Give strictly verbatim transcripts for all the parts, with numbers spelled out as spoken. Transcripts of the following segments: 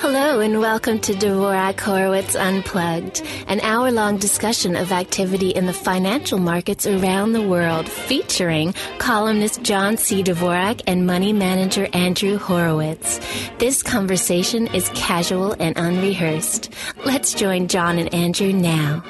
Hello and welcome to Dvorak Horowitz Unplugged, an hour-long discussion of activity in the financial markets around the world, featuring columnist John C. Dvorak and money manager Andrew Horowitz. This conversation is casual and unrehearsed. Let's join John and Andrew now.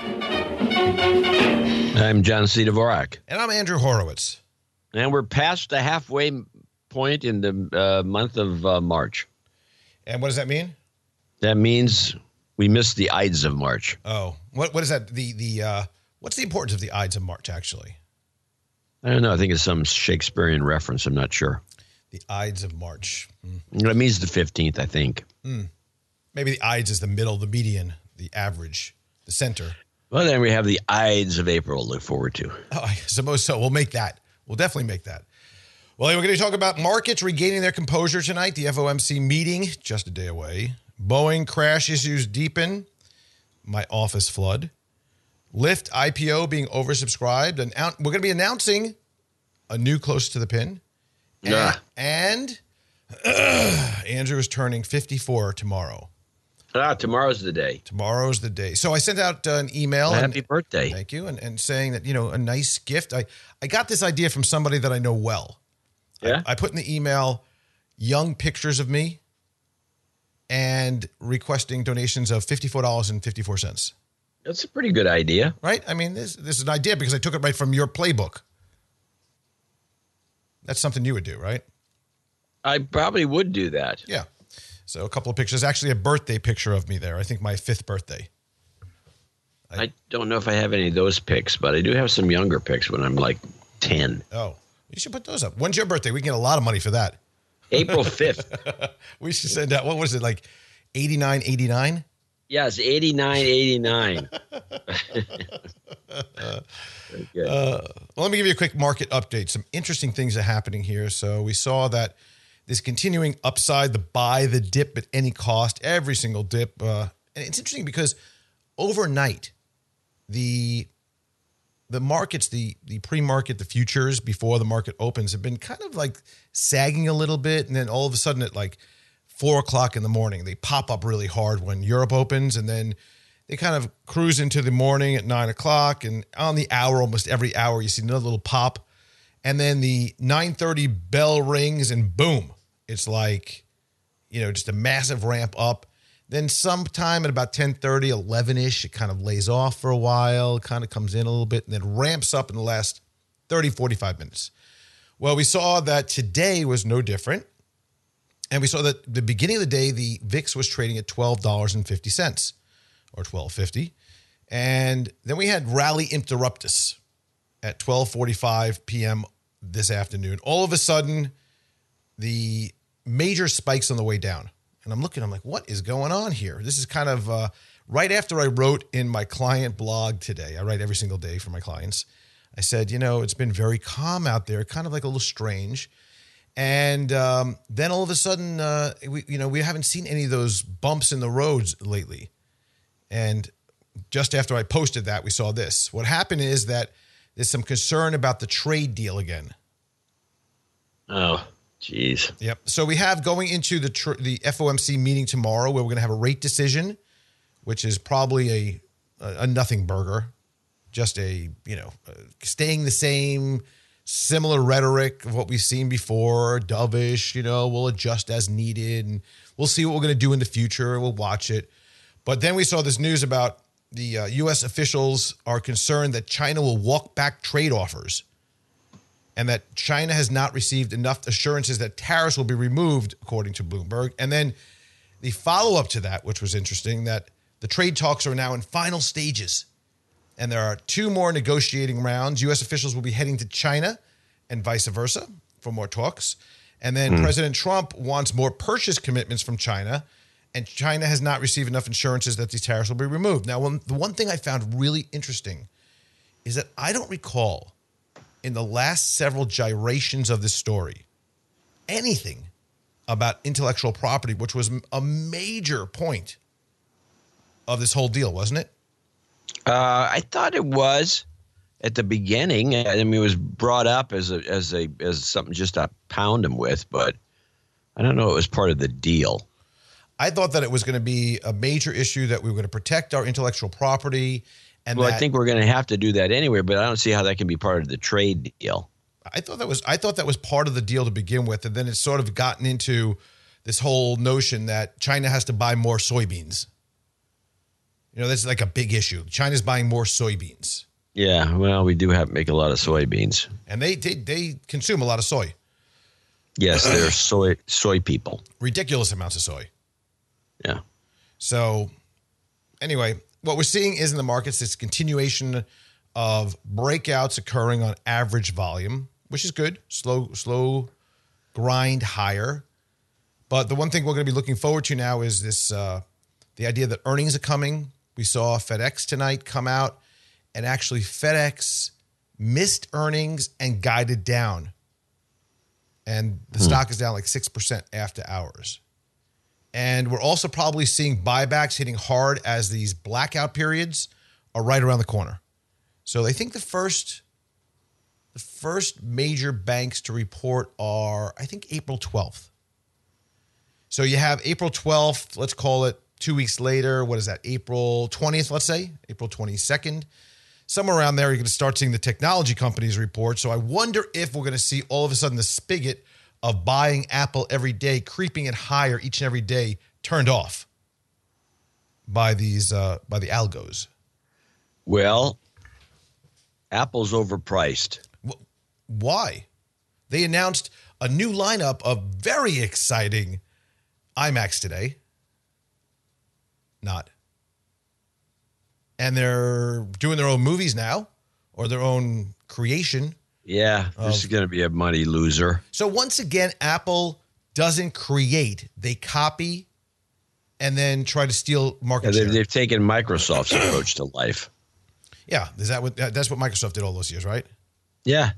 I'm John C. Dvorak. And I'm Andrew Horowitz. And we're past the halfway point in the uh, month of uh, March. And what does that mean? That means we missed the Ides of March. Oh, what what is that? The the uh, what's the importance of the Ides of March, actually? I don't know. I think it's some Shakespearean reference. I'm not sure. The Ides of March. Mm. It means the fifteenth, I think. Mm. Maybe the Ides is the middle, the median, the average, the center. Well, then we have the Ides of April to look forward to. Oh, I suppose so. We'll make that. We'll definitely make that. Well, we're going to talk about markets regaining their composure tonight. The F O M C meeting, just a day away. Boeing crash issues deepen. My office flood. Lyft I P O being oversubscribed. And out, we're going to be announcing a new Close to the Pin. And, Yeah. and uh, Andrew is turning fifty-four tomorrow. Ah, tomorrow's the day. Tomorrow's the day. So I sent out uh, an email. Well, and, happy birthday. Thank you. And, and saying that, you know, a nice gift. I, I got this idea from somebody that I know well. Yeah. I, I put in the email young pictures of me and requesting donations of fifty-four dollars and fifty-four cents. That's a pretty good idea. Right? I mean, this, this is an idea because I took it right from your playbook. That's something you would do, right? I probably would do that. Yeah. So a couple of pictures. Actually, a birthday picture of me there. I think my fifth birthday. I, I don't know if I have any of those pics, but I do have some younger pics when I'm like ten. Oh, you should put those up. When's your birthday? We can get a lot of money for that. April fifth. We should send out, what was it, like eighty-nine eighty-nine? Yes, eighty-nine eighty-nine. Okay. Uh, well, let me give you a quick market update. Some interesting things are happening here. So we saw that this continuing upside, the buy the dip at any cost, every single dip. Uh, and it's interesting because overnight, the the markets, the the pre-market, the futures before the market opens have been kind of like sagging a little bit. And then all of a sudden at like four o'clock in the morning, they pop up really hard when Europe opens. And then they kind of cruise into the morning at nine o'clock. And on the hour, almost every hour, you see another little pop. And then the nine thirty bell rings and boom, it's like, you know, just a massive ramp up. Then sometime at about ten thirty, eleven-ish, it kind of lays off for a while, kind of comes in a little bit, and then ramps up in the last thirty, forty-five minutes. Well, we saw that today was no different. And we saw that the beginning of the day, the V I X was trading at twelve dollars and fifty cents or twelve fifty. And then we had rally interruptus at twelve forty-five p.m. this afternoon. All of a sudden, the major spikes on the way down. And I'm looking, I'm like, what is going on here? This is kind of uh, right after I wrote in my client blog today. I write every single day for my clients. I said, you know, it's been very calm out there, kind of like a little strange. And um, then all of a sudden, uh, we, you know, we haven't seen any of those bumps in the roads lately. And just after I posted that, we saw this. What happened is that there's some concern about the trade deal again. Oh, jeez. Yep. So we have going into the tr- the F O M C meeting tomorrow where we're going to have a rate decision, which is probably a a, a nothing burger, just a, you know, uh, staying the same, similar rhetoric of what we've seen before, dovish, you know, we'll adjust as needed and we'll see what we're going to do in the future. We'll watch it. But then we saw this news about the uh, U S officials are concerned that China will walk back trade offers and that China has not received enough assurances that tariffs will be removed, according to Bloomberg. And then the follow-up to that, which was interesting, that the trade talks are now in final stages. And there are two more negotiating rounds. U S officials will be heading to China and vice versa for more talks. And then mm. President Trump wants more purchase commitments from China. And China has not received enough assurances that these tariffs will be removed. Now, one, the one thing I found really interesting is that I don't recall in the last several gyrations of this story anything about intellectual property, which was a major point of this whole deal, wasn't it? Uh, I thought it was at the beginning. I mean, it was brought up as a as a as something just to pound him with, but I don't know. It was part of the deal. I thought that it was going to be a major issue, that we were going to protect our intellectual property. And well, that, I think we're going to have to do that anyway, but I don't see how that can be part of the trade deal. I thought that was I thought that was part of the deal to begin with, and then it's sort of gotten into this whole notion that China has to buy more soybeans. You know, that's like a big issue. China's buying more soybeans. Yeah, well, we do have to make a lot of soybeans. And they they, they consume a lot of soy. Yes, they're soy soy people. Ridiculous amounts of soy. Yeah. So anyway, what we're seeing is in the markets this continuation of breakouts occurring on average volume, which is good. Slow, slow grind higher. But the one thing we're going to be looking forward to now is this uh, the idea that earnings are coming. We saw FedEx tonight come out, and actually FedEx missed earnings and guided down. And the hmm. stock is down like six percent after hours. And we're also probably seeing buybacks hitting hard as these blackout periods are right around the corner. So I think the first the first major banks to report are, I think, April twelfth. So you have April twelfth, let's call it two weeks later. What is that? April twentieth, let's say, April twenty-second. Somewhere around there, you're going to start seeing the technology companies report. So I wonder if we're going to see all of a sudden the spigot of buying Apple every day, creeping it higher each and every day, turned off by these uh, by the algos. Well, Apple's overpriced. Why? They announced a new lineup of very exciting iMacs today. Not. And they're doing their own movies now, or their own creation. Yeah, this of, is going to be a money loser. So once again, Apple doesn't create. They copy and then try to steal market yeah, they've, share. they've taken Microsoft's approach to life. Yeah, is that what that's what Microsoft did all those years, right? Yeah.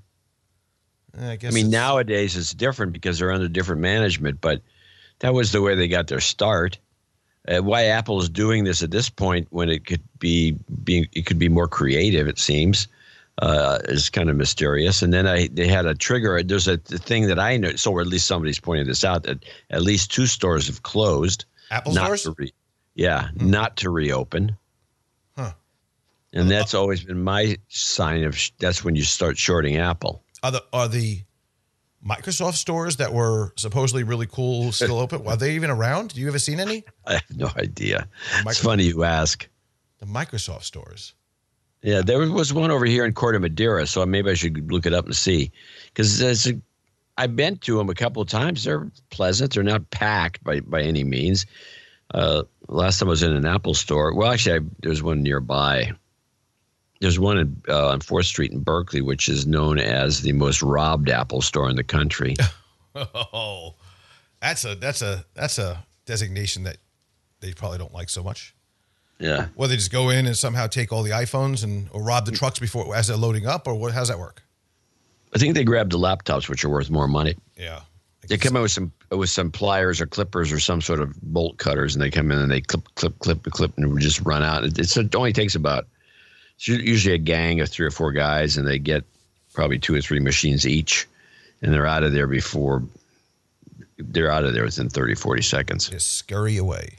I guess I mean, nowadays it's different because they're under different management, but that was the way they got their start. Uh, why Apple is doing this at this point when it could be being it could be more creative, it seems, uh, is kind of mysterious. And then I they had a trigger. There's a the thing that I know, so or at least somebody's pointed this out, that at least two stores have closed. Apple not stores? To re, yeah, hmm. not to reopen. Huh. And that's always been my sign of sh- that's when you start shorting Apple. Are the are the Microsoft stores that were supposedly really cool still open? Are they even around? Do you ever seen any? I have no idea. Microsoft, it's funny you ask. The Microsoft stores. Yeah, there was one over here in Corte Madera, so maybe I should look it up and see. Because I've been to them a couple of times. They're pleasant. They're not packed by, by any means. Uh, last time I was in an Apple store. Well, actually, I, there was one nearby. There's one in, uh, on fourth Street in Berkeley, which is known as the most robbed Apple store in the country. Oh, that's a that's a that's a designation that they probably don't like so much. Yeah. Well, they just go in and somehow take all the iPhones and or rob the trucks before as they're loading up, or what? How's that work? I think they grabbed the laptops, which are worth more money. Yeah. They come in with some with some pliers or clippers or some sort of bolt cutters, and they come in and they clip, clip, clip, clip, and just run out. It's, it only takes about. It's usually a gang of three or four guys, and they get probably two or three machines each, and they're out of there before they're out of there within thirty, forty seconds. Just scurry away.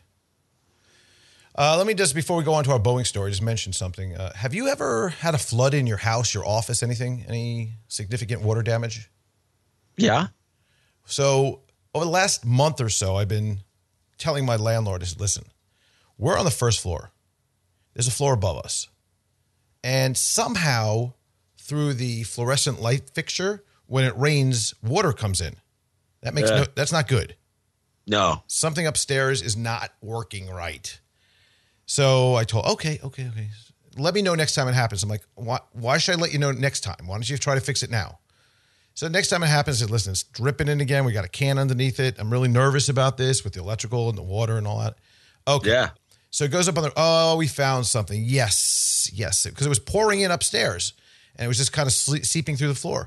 Uh, let me just, before we go on to our Boeing story, just mention something. Uh, have you ever had a flood in your house, your office, anything? Any significant water damage? Yeah. So over the last month or so, I've been telling my landlord, listen, we're on the first floor. There's a floor above us. And somehow, through the fluorescent light fixture, when it rains, water comes in. That makes uh, no, that's not good. No. Something upstairs is not working right. So I told, okay, okay, okay. Let me know next time it happens. I'm like, why, why should I let you know next time? Why don't you try to fix it now? So next time it happens, I said, listen, it's dripping in again. We got a can underneath it. I'm really nervous about this with the electrical and the water and all that. Okay. Yeah. So it goes up on the, oh, we found something. Yes, yes. Because it was pouring in upstairs and it was just kind of seeping through the floor.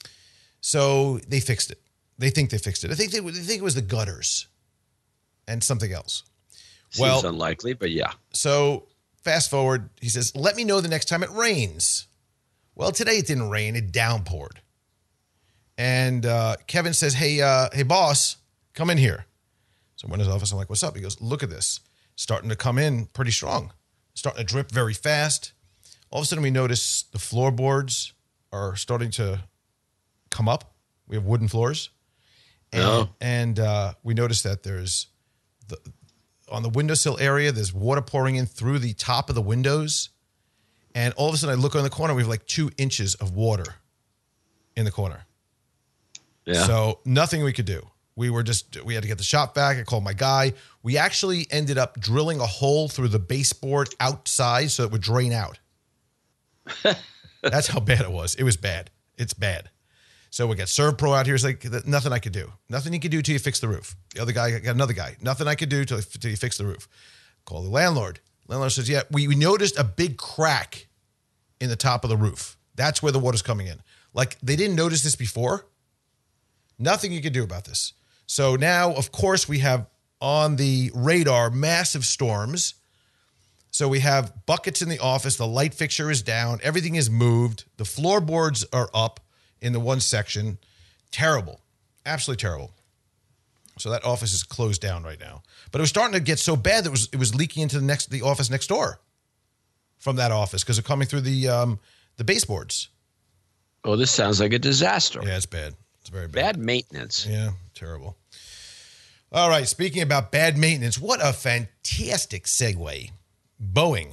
So they fixed it. They think they fixed it. I think they, they think it was the gutters and something else. Seems well, unlikely, but yeah. So fast forward, he says, let me know the next time it rains. Well, today it didn't rain. It downpoured. And uh, Kevin says, hey, uh, hey, boss, come in here. So I went to his office. I'm like, what's up? He goes, look at this. Starting to come in pretty strong. Starting to drip very fast. All of a sudden, we notice the floorboards are starting to come up. We have wooden floors. And, oh. and uh, we notice that there's, the on the windowsill area, there's water pouring in through the top of the windows. And all of a sudden, I look on the corner. We have like two inches of water in the corner. Yeah. So nothing we could do. We were just, we had to get the shop back. I called my guy. We actually ended up drilling a hole through the baseboard outside so it would drain out. That's how bad it was. It was bad. It's bad. So we got ServPro out here. It's like nothing I could do. Nothing you could do till you fix the roof. The other guy got another guy. Nothing I could do till, till you fix the roof. Call the landlord. Landlord says, yeah, we, we noticed a big crack in the top of the roof. That's where the water's coming in. Like they didn't notice this before. Nothing you could do about this. So now, of course, we have on the radar massive storms. So we have buckets in the office. The light fixture is down. Everything is moved. The floorboards are up in the one section. Terrible. Absolutely terrible. So that office is closed down right now. But it was starting to get so bad that it was, it was leaking into the next the office next door from that office because it's coming through the um, the baseboards. Oh, this sounds like a disaster. Yeah, it's bad. It's very bad. Bad maintenance. Yeah, terrible. All right, speaking about bad maintenance, what a fantastic segue. Boeing.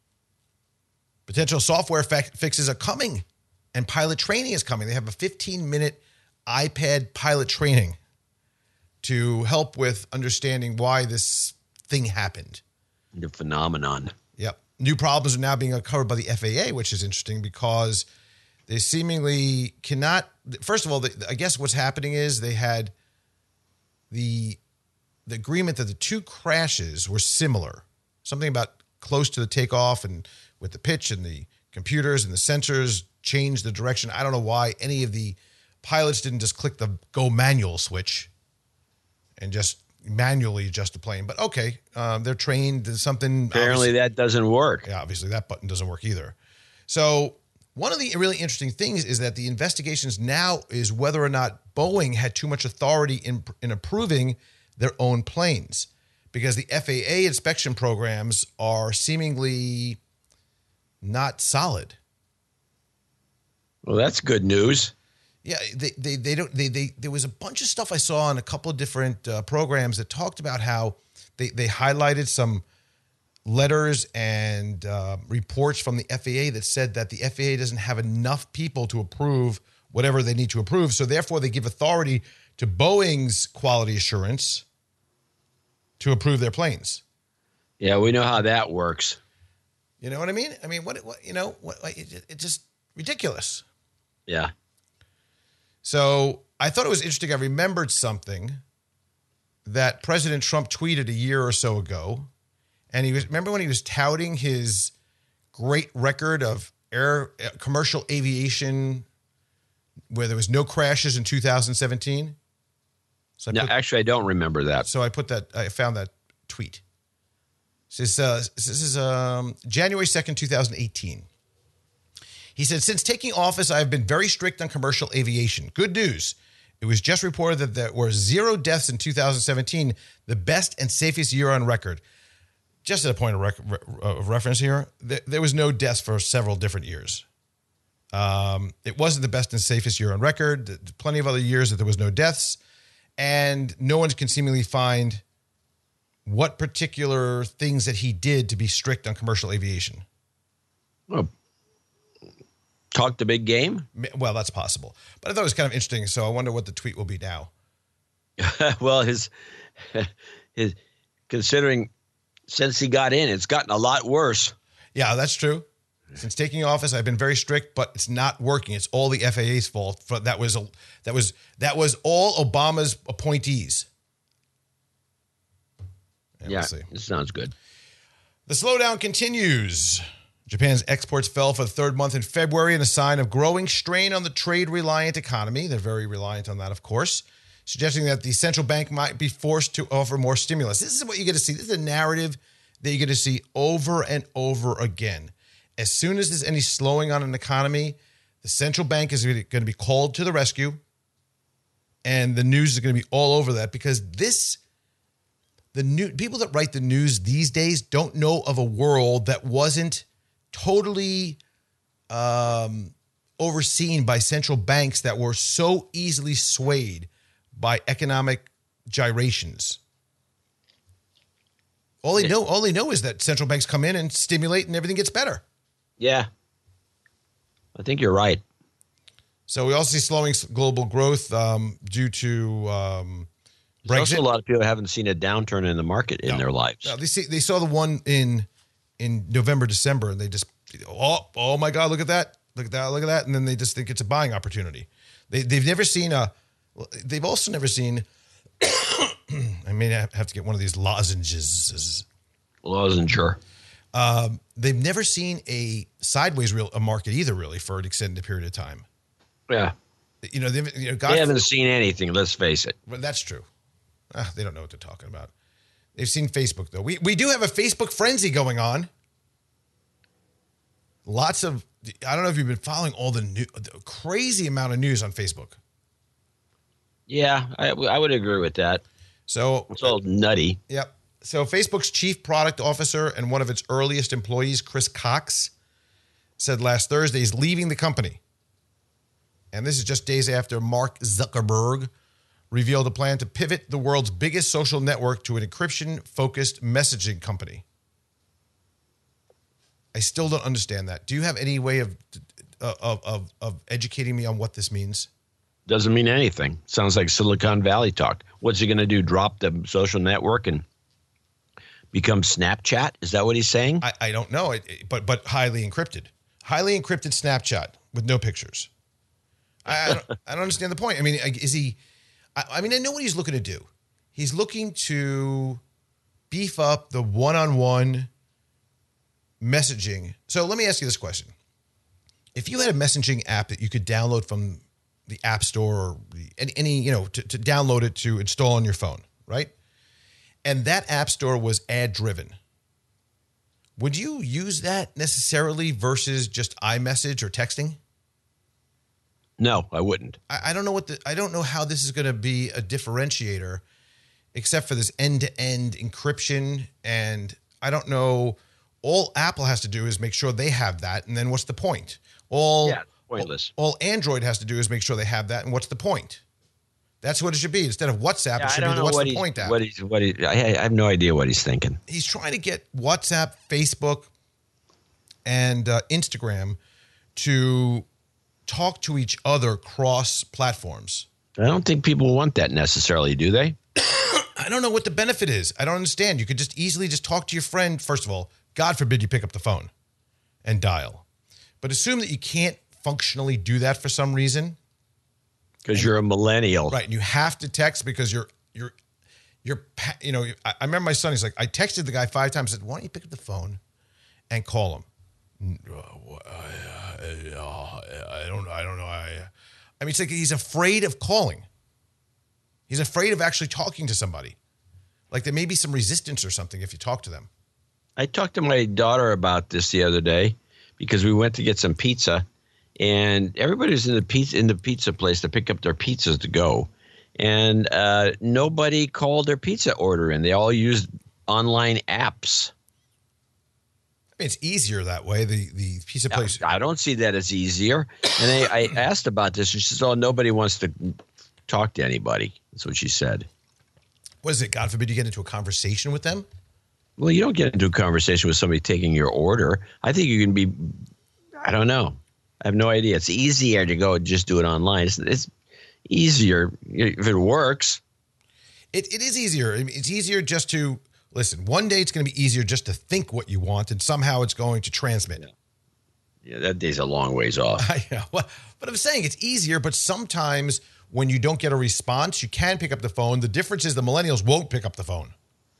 Potential software fi- fixes are coming, and pilot training is coming. They have a fifteen-minute iPad pilot training to help with understanding why this thing happened. The phenomenon. Yep. New problems are now being uncovered by the F A A, which is interesting because they seemingly cannot. First of all, the, I guess what's happening is they had the the agreement that the two crashes were similar. Something about close to the takeoff and with the pitch and the computers and the sensors changed the direction. I don't know why any of the pilots didn't just click the go manual switch and just manually adjust the plane. But okay, um, they're trained. There's something. Apparently that doesn't work. Yeah, obviously that button doesn't work either. So one of the really interesting things is that the investigations now is whether or not Boeing had too much authority in, in approving their own planes, because the F A A inspection programs are seemingly not solid. Well, that's good news. Yeah, they they they don't they they there was a bunch of stuff I saw on a couple of different uh, programs that talked about how they they highlighted some letters and uh, reports from the F A A that said that the F A A doesn't have enough people to approve whatever they need to approve, so therefore they give authority to Boeing's quality assurance to approve their planes. Yeah, we know how that works. You know what I mean? I mean, what, what you know, what, it, it's just ridiculous. Yeah. So I thought it was interesting. I remembered something that President Trump tweeted a year or so ago. And he was, remember when he was touting his great record of air uh, commercial aviation where there was no crashes in two thousand seventeen? So I No, put, actually, I don't remember that. So I put that, I found that tweet. This is, uh, this is um, January second, twenty eighteen. He said, since taking office, I have been very strict on commercial aviation. Good news. It was just reported that there were zero deaths in two thousand seventeen, the best and safest year on record. Just at a point of, rec- of reference here, there, there was no deaths for several different years. Um, it wasn't the best and safest year on record. There's plenty of other years that there was no deaths. And no one can seemingly find what particular things that he did to be strict on commercial aviation. Well, talk the big game? Well, that's possible. But I thought it was kind of interesting, so I wonder what the tweet will be now. Well, his, his, considering since he got in, it's gotten a lot worse. Yeah, that's true. Since taking office, I've been very strict, but it's not working. It's all the F A A's fault. That was a, that was that was all Obama's appointees. And Yeah, we'll it sounds good. The slowdown continues. Japan's exports fell for the third month in February in a sign of growing strain on the trade-reliant economy. They're very reliant on that, of course, suggesting that the central bank might be forced to offer more stimulus. This is what you get to see. This is a narrative that you get to see over and over again. As soon as there's any slowing on an economy, the central bank is going to be called to the rescue, and the news is going to be all over that because this the new people that write the news these days don't know of a world that wasn't totally um, overseen by central banks that were so easily swayed by economic gyrations. All they know, all they know is that central banks come in and stimulate, and everything gets better. Yeah, I think you're right. So we also see slowing global growth um, due to um, Brexit. There's also a lot of people haven't seen a downturn in the market in no, their lives. No, they see they saw the one in in November, December, and they just oh oh my God, look at that, look at that, look at that, and then they just think it's a buying opportunity. They they've never seen a. They've also never seen. I may have to get one of these lozenges. Lozenger. Um, they've never seen a sideways real a market either, really, for an extended period of time. Yeah, you know, they've, you know, God they haven't seen anything. Let's face it. Well, that's true. Ah, they don't know what they're talking about. They've seen Facebook though. We we do have a Facebook frenzy going on. Lots of. I don't know if you've been following all the new, the crazy amount of news on Facebook. Yeah, I, I would agree with that. So it's all nutty. Yep. So Facebook's chief product officer and one of its earliest employees, Chris Cox, said last Thursday he's leaving the company. And this is just days after Mark Zuckerberg revealed a plan to pivot the world's biggest social network to an encryption-focused messaging company. I still don't understand that. Do you have any way of of of, of educating me on what this means? Doesn't mean anything. Sounds like Silicon Valley talk. What's he going to do? Drop the social network and become Snapchat? Is that what he's saying? I, I don't know, it, it, but but highly encrypted. Highly encrypted Snapchat with no pictures. I, I, don't, I don't understand the point. I mean, is he I, – I mean, I know what he's looking to do. He's looking to beef up the one-on-one messaging. So let me ask you this question. If you had a messaging app that you could download from – the App Store or any, any you know, to, to download it to install on your phone, right? And that App Store was ad driven. Would you use that necessarily versus just iMessage or texting? No, I wouldn't. I, I don't know what the, I don't know how this is going to be a differentiator except for this end-to-end encryption. And I don't know, all Apple has to do is make sure they have that. And then what's the point? All yeah. Pointless. All, all Android has to do is make sure they have that, and what's the point? That's what it should be. Instead of WhatsApp, yeah, it should be the what's the point app. What he's, what he, I, I have no idea what he's thinking. He's trying to get WhatsApp, Facebook, and uh, Instagram to talk to each other cross platforms. I don't think people want that necessarily, do they? I don't know what the benefit is. I don't understand. You could just easily just talk to your friend. First of all, God forbid you pick up the phone and dial. But assume that you can't functionally do that for some reason. Because you're a millennial. Right. And you have to text because you're, you're, you're, you know, I, I remember my son, he's like, I texted the guy five times, said, why don't you pick up the phone and call him? I don't know. I don't know. I, I mean, it's like he's afraid of calling. He's afraid of actually talking to somebody. Like there may be some resistance or something if you talk to them. I talked to my daughter about this the other day because we went to get some pizza. And everybody was in the pizza in the pizza place to pick up their pizzas to go, and uh, nobody called their pizza order in. They all used online apps. I mean, it's easier that way. The the pizza place. I don't see that as easier. And I, I asked about this, and she said, "Oh, nobody wants to talk to anybody." That's what she said. What is it? God forbid you get into a conversation with them. Well, you don't get into a conversation with somebody taking your order. I think you can be. I don't know. I have no idea. It's easier to go and just do it online. It's, it's easier if it works. It It is easier. I mean, it's easier just to, listen, one day it's going to be easier just to think what you want, and somehow it's going to transmit. Yeah, yeah that day's a long ways off. Yeah, well, but I'm saying it's easier, but sometimes when you don't get a response, you can pick up the phone. The difference is the millennials won't pick up the phone.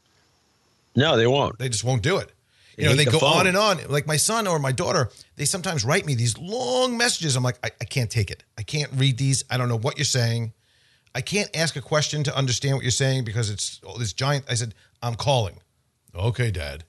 No, they won't. They just won't do it. You They know, they hate go the phone. on and on. Like my son or my daughter, they sometimes write me these long messages. I'm like, I, I can't take it. I can't read these. I don't know what you're saying. I can't ask a question to understand what you're saying because it's oh, this giant. I said, I'm calling. Okay, Dad.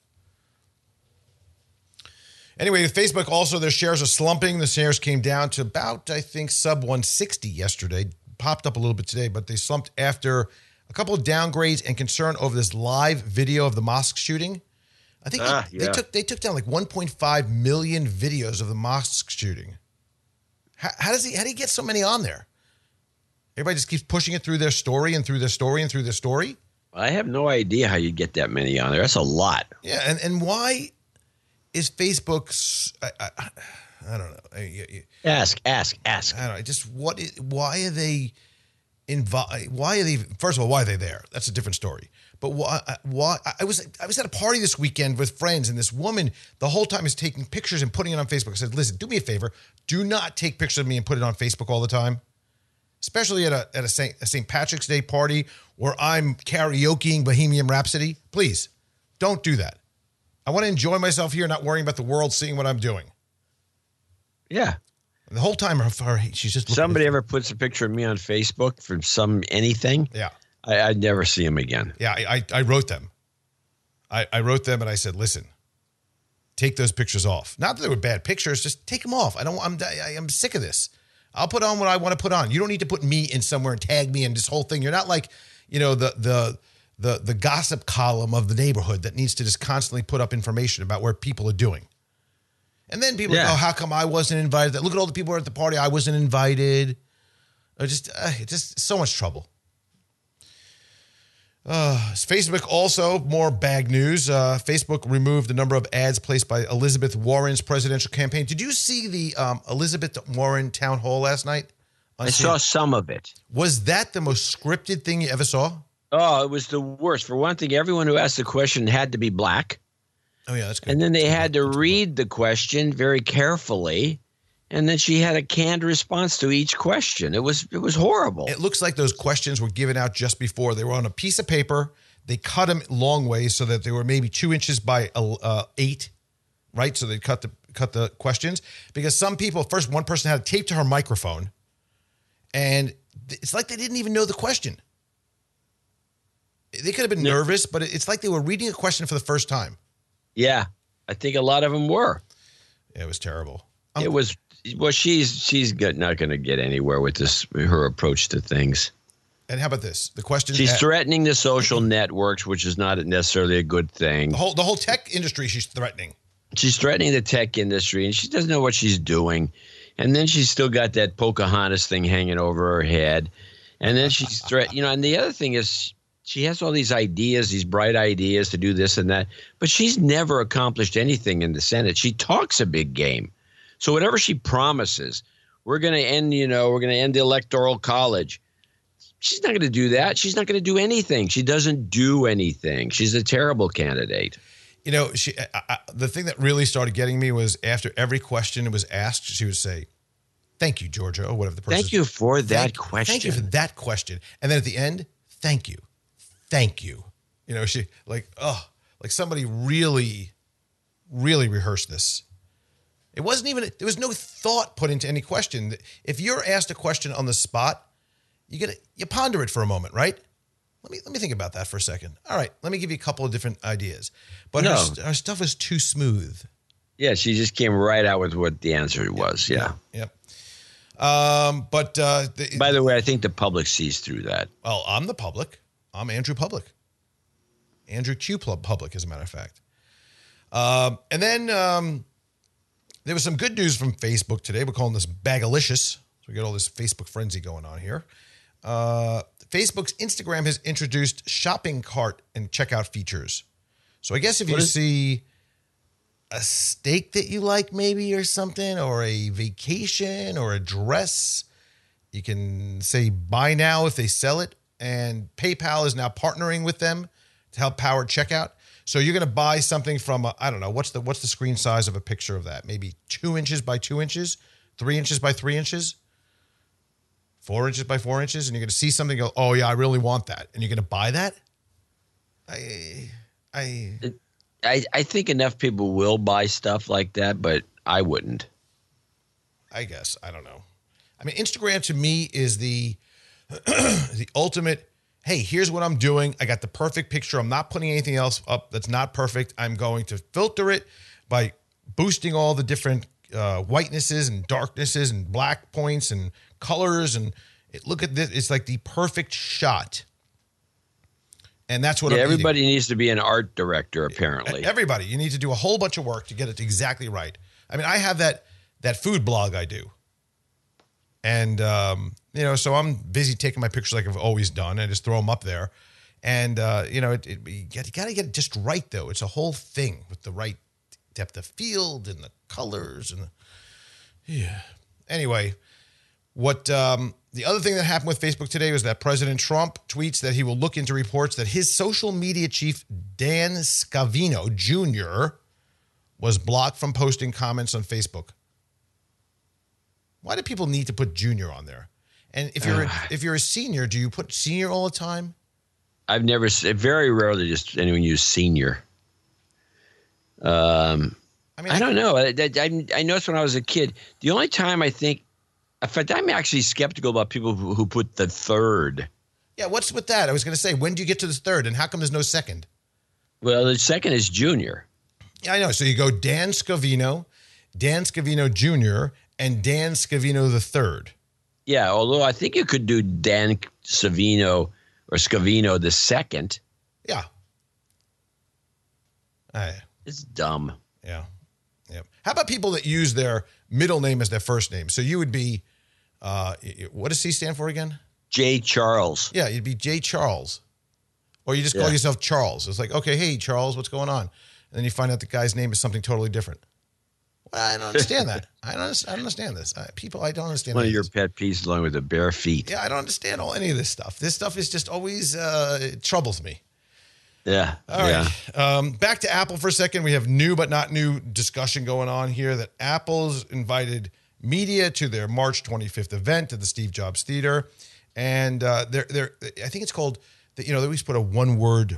Anyway, Facebook also, their shares are slumping. The shares came down to about, I think, sub one sixty yesterday. Popped up a little bit today, but they slumped after a couple of downgrades and concern over this live video of the mosque shooting. I think ah, they, yeah. they took they took down like one point five million videos of the mosque shooting. How, how does he how do he get so many on there? Everybody just keeps pushing it through their story and through their story and through their story. I have no idea how you get that many on there. That's a lot. Yeah, and, and why is Facebook's? I, I, I don't know. I, I, Ask, ask, ask. I don't know. Just what? Is, why are they invi- Why are they? First of all, why are they there? That's a different story. But why? Why? I was I was at a party this weekend with friends, and this woman the whole time is taking pictures and putting it on Facebook. I said, "Listen, do me a favor. Do not take pictures of me and put it on Facebook all the time, especially at a at a Saint a Saint Patrick's Day party where I'm karaokeing Bohemian Rhapsody. Please, don't do that. I want to enjoy myself here, not worrying about the world seeing what I'm doing." Yeah. And the whole time, her, her she's just looking Somebody at, ever puts a picture of me on Facebook from some anything? yeah. I, I'd never see him again. Yeah, I, I, I wrote them. I, I wrote them and I said, listen, take those pictures off. Not that they were bad pictures, just take them off. I don't. I'm I, I'm sick of this. I'll put on what I want to put on. You don't need to put me in somewhere and tag me in this whole thing. You're not like, you know, the the the the gossip column of the neighborhood that needs to just constantly put up information about where people are doing. And then people Yeah. go, how come I wasn't invited? Look at all the people who were at the party. I wasn't invited. Or just uh, just so much trouble. Uh, Facebook also, more bag news. Uh, Facebook removed the number of ads placed by Elizabeth Warren's presidential campaign. Did you see the um, Elizabeth Warren town hall last night? I saw some of it. Was that the most scripted thing you ever saw? Oh, it was the worst. For one thing, everyone who asked the question had to be black. Oh, yeah, that's good. And then they had to read the question very carefully. And then she had a canned response to each question. It was it was horrible. It looks like those questions were given out just before. They were on a piece of paper. They cut them long ways so that they were maybe two inches by uh, eight, right? So they cut the cut the questions because some people, first one person had it taped to her microphone, and it's like they didn't even know the question. They could have been No. nervous, but it's like they were reading a question for the first time. Yeah, I think a lot of them were. Yeah, it was terrible. Um, It was well. She's she's got, not going to get anywhere with this. Her approach to things. And how about this? The question She's threatening the social networks, which is not necessarily a good thing. the whole the whole tech industry. She's threatening. She's threatening the tech industry, and she doesn't know what she's doing. And then she's still got that Pocahontas thing hanging over her head. And then she's threat. You know, and the other thing is, she has all these ideas, these bright ideas to do this and that, but she's never accomplished anything in the Senate. She talks a big game. So whatever she promises, we're going to end, you know, we're going to end the Electoral College. She's not going to do that. She's not going to do anything. She doesn't do anything. She's a terrible candidate. You know, she. I, I, the thing that really started getting me was after every question was asked, she would say, "Thank you, Georgia," or whatever the person. Thank you for that thank, question. Thank you for that question. And then at the end, thank you, thank you. You know, she like, oh, like somebody really, really rehearsed this. It wasn't even. There was no thought put into any question. If you're asked a question on the spot, you get it, you ponder it for a moment, right? Let me let me think about that for a second. All right, let me give you a couple of different ideas. But No. her, her stuff is too smooth. Yeah, she just came right out with what the answer was. Yeah. Yep. Um, but uh, the, By the way, I think the public sees through that. well, I'm the public. I'm Andrew Public. Andrew Q Public, as a matter of fact. Um, and then um, there was some good news from Facebook today. We're calling this Bagalicious. So we got all this Facebook frenzy going on here. Uh, Facebook's Instagram has introduced shopping cart and checkout features. So I guess if you What is- see a steak that you like maybe or something, or a vacation or a dress, you can say buy now if they sell it. And PayPal is now partnering with them to help power checkout. So you're going to buy something from, a, I don't know, what's the what's the screen size of a picture of that? Maybe two inches by two inches, three inches by three inches, four inches by four inches. And you're going to see something and go, oh, yeah, I really want that. And you're going to buy that? I, I, I, I think enough people will buy stuff like that, but I wouldn't. I guess. I don't know. I mean, Instagram to me is the the ultimate, hey, here's what I'm doing. I got the perfect picture. I'm not putting anything else up that's not perfect. I'm going to filter it by boosting all the different uh, whitenesses and darknesses and black points and colors. And it, look at this. It's like the perfect shot. And that's what yeah, I'm everybody eating. needs to be an art director, apparently. Everybody. You need to do a whole bunch of work to get it exactly right. I mean, I have that that food blog I do. And, um, you know, so I'm busy taking my pictures like I've always done. I just throw them up there. And, uh, you know, it, it, you got to get it just right, though. It's a whole thing with the right depth of field and the colors. and the, Yeah. Anyway, what um, the other thing that happened with Facebook today was that President Trump tweets that he will look into reports that his social media chief, Dan Scavino Junior, was blocked from posting comments on Facebook. Why do people need to put junior on there? And if you're uh, a, if you're a senior, do you put senior all the time? I've never, very rarely just anyone use senior. Um, I mean, I, I don't know. I, I, I noticed when I was a kid, the only time I think, in fact, I'm actually skeptical about people who, who put the third. Yeah, what's with that? I was going to say, when do you get to the third, and how come there's no second? Well, the second is junior. Yeah, I know. So you go Dan Scavino, Dan Scavino Junior, and Dan Scavino the third. Yeah, although I think you could do Dan Scavino or Scavino the second. Yeah. Uh, it's dumb. Yeah. Yeah. How about people that use their middle name as their first name? So you would be, uh, what does C stand for again? J. Charles. Yeah, you'd be J. Charles. Or you just call yeah. yourself Charles. It's like, okay, hey, Charles, what's going on? And then you find out the guy's name is something totally different. Well, I don't understand that. I don't, I don't understand this. I, people, I don't understand. One of your pet peeves along with the bare feet. Yeah, I don't understand all any of this stuff. This stuff is just always, uh, it troubles me. Yeah. All right. Yeah. Um, back to Apple for a second. We have new but not new discussion going on here that Apple's invited media to their March twenty-fifth event at the Steve Jobs Theater. And uh, they're, they're, I think it's called, you know, they always put a one-word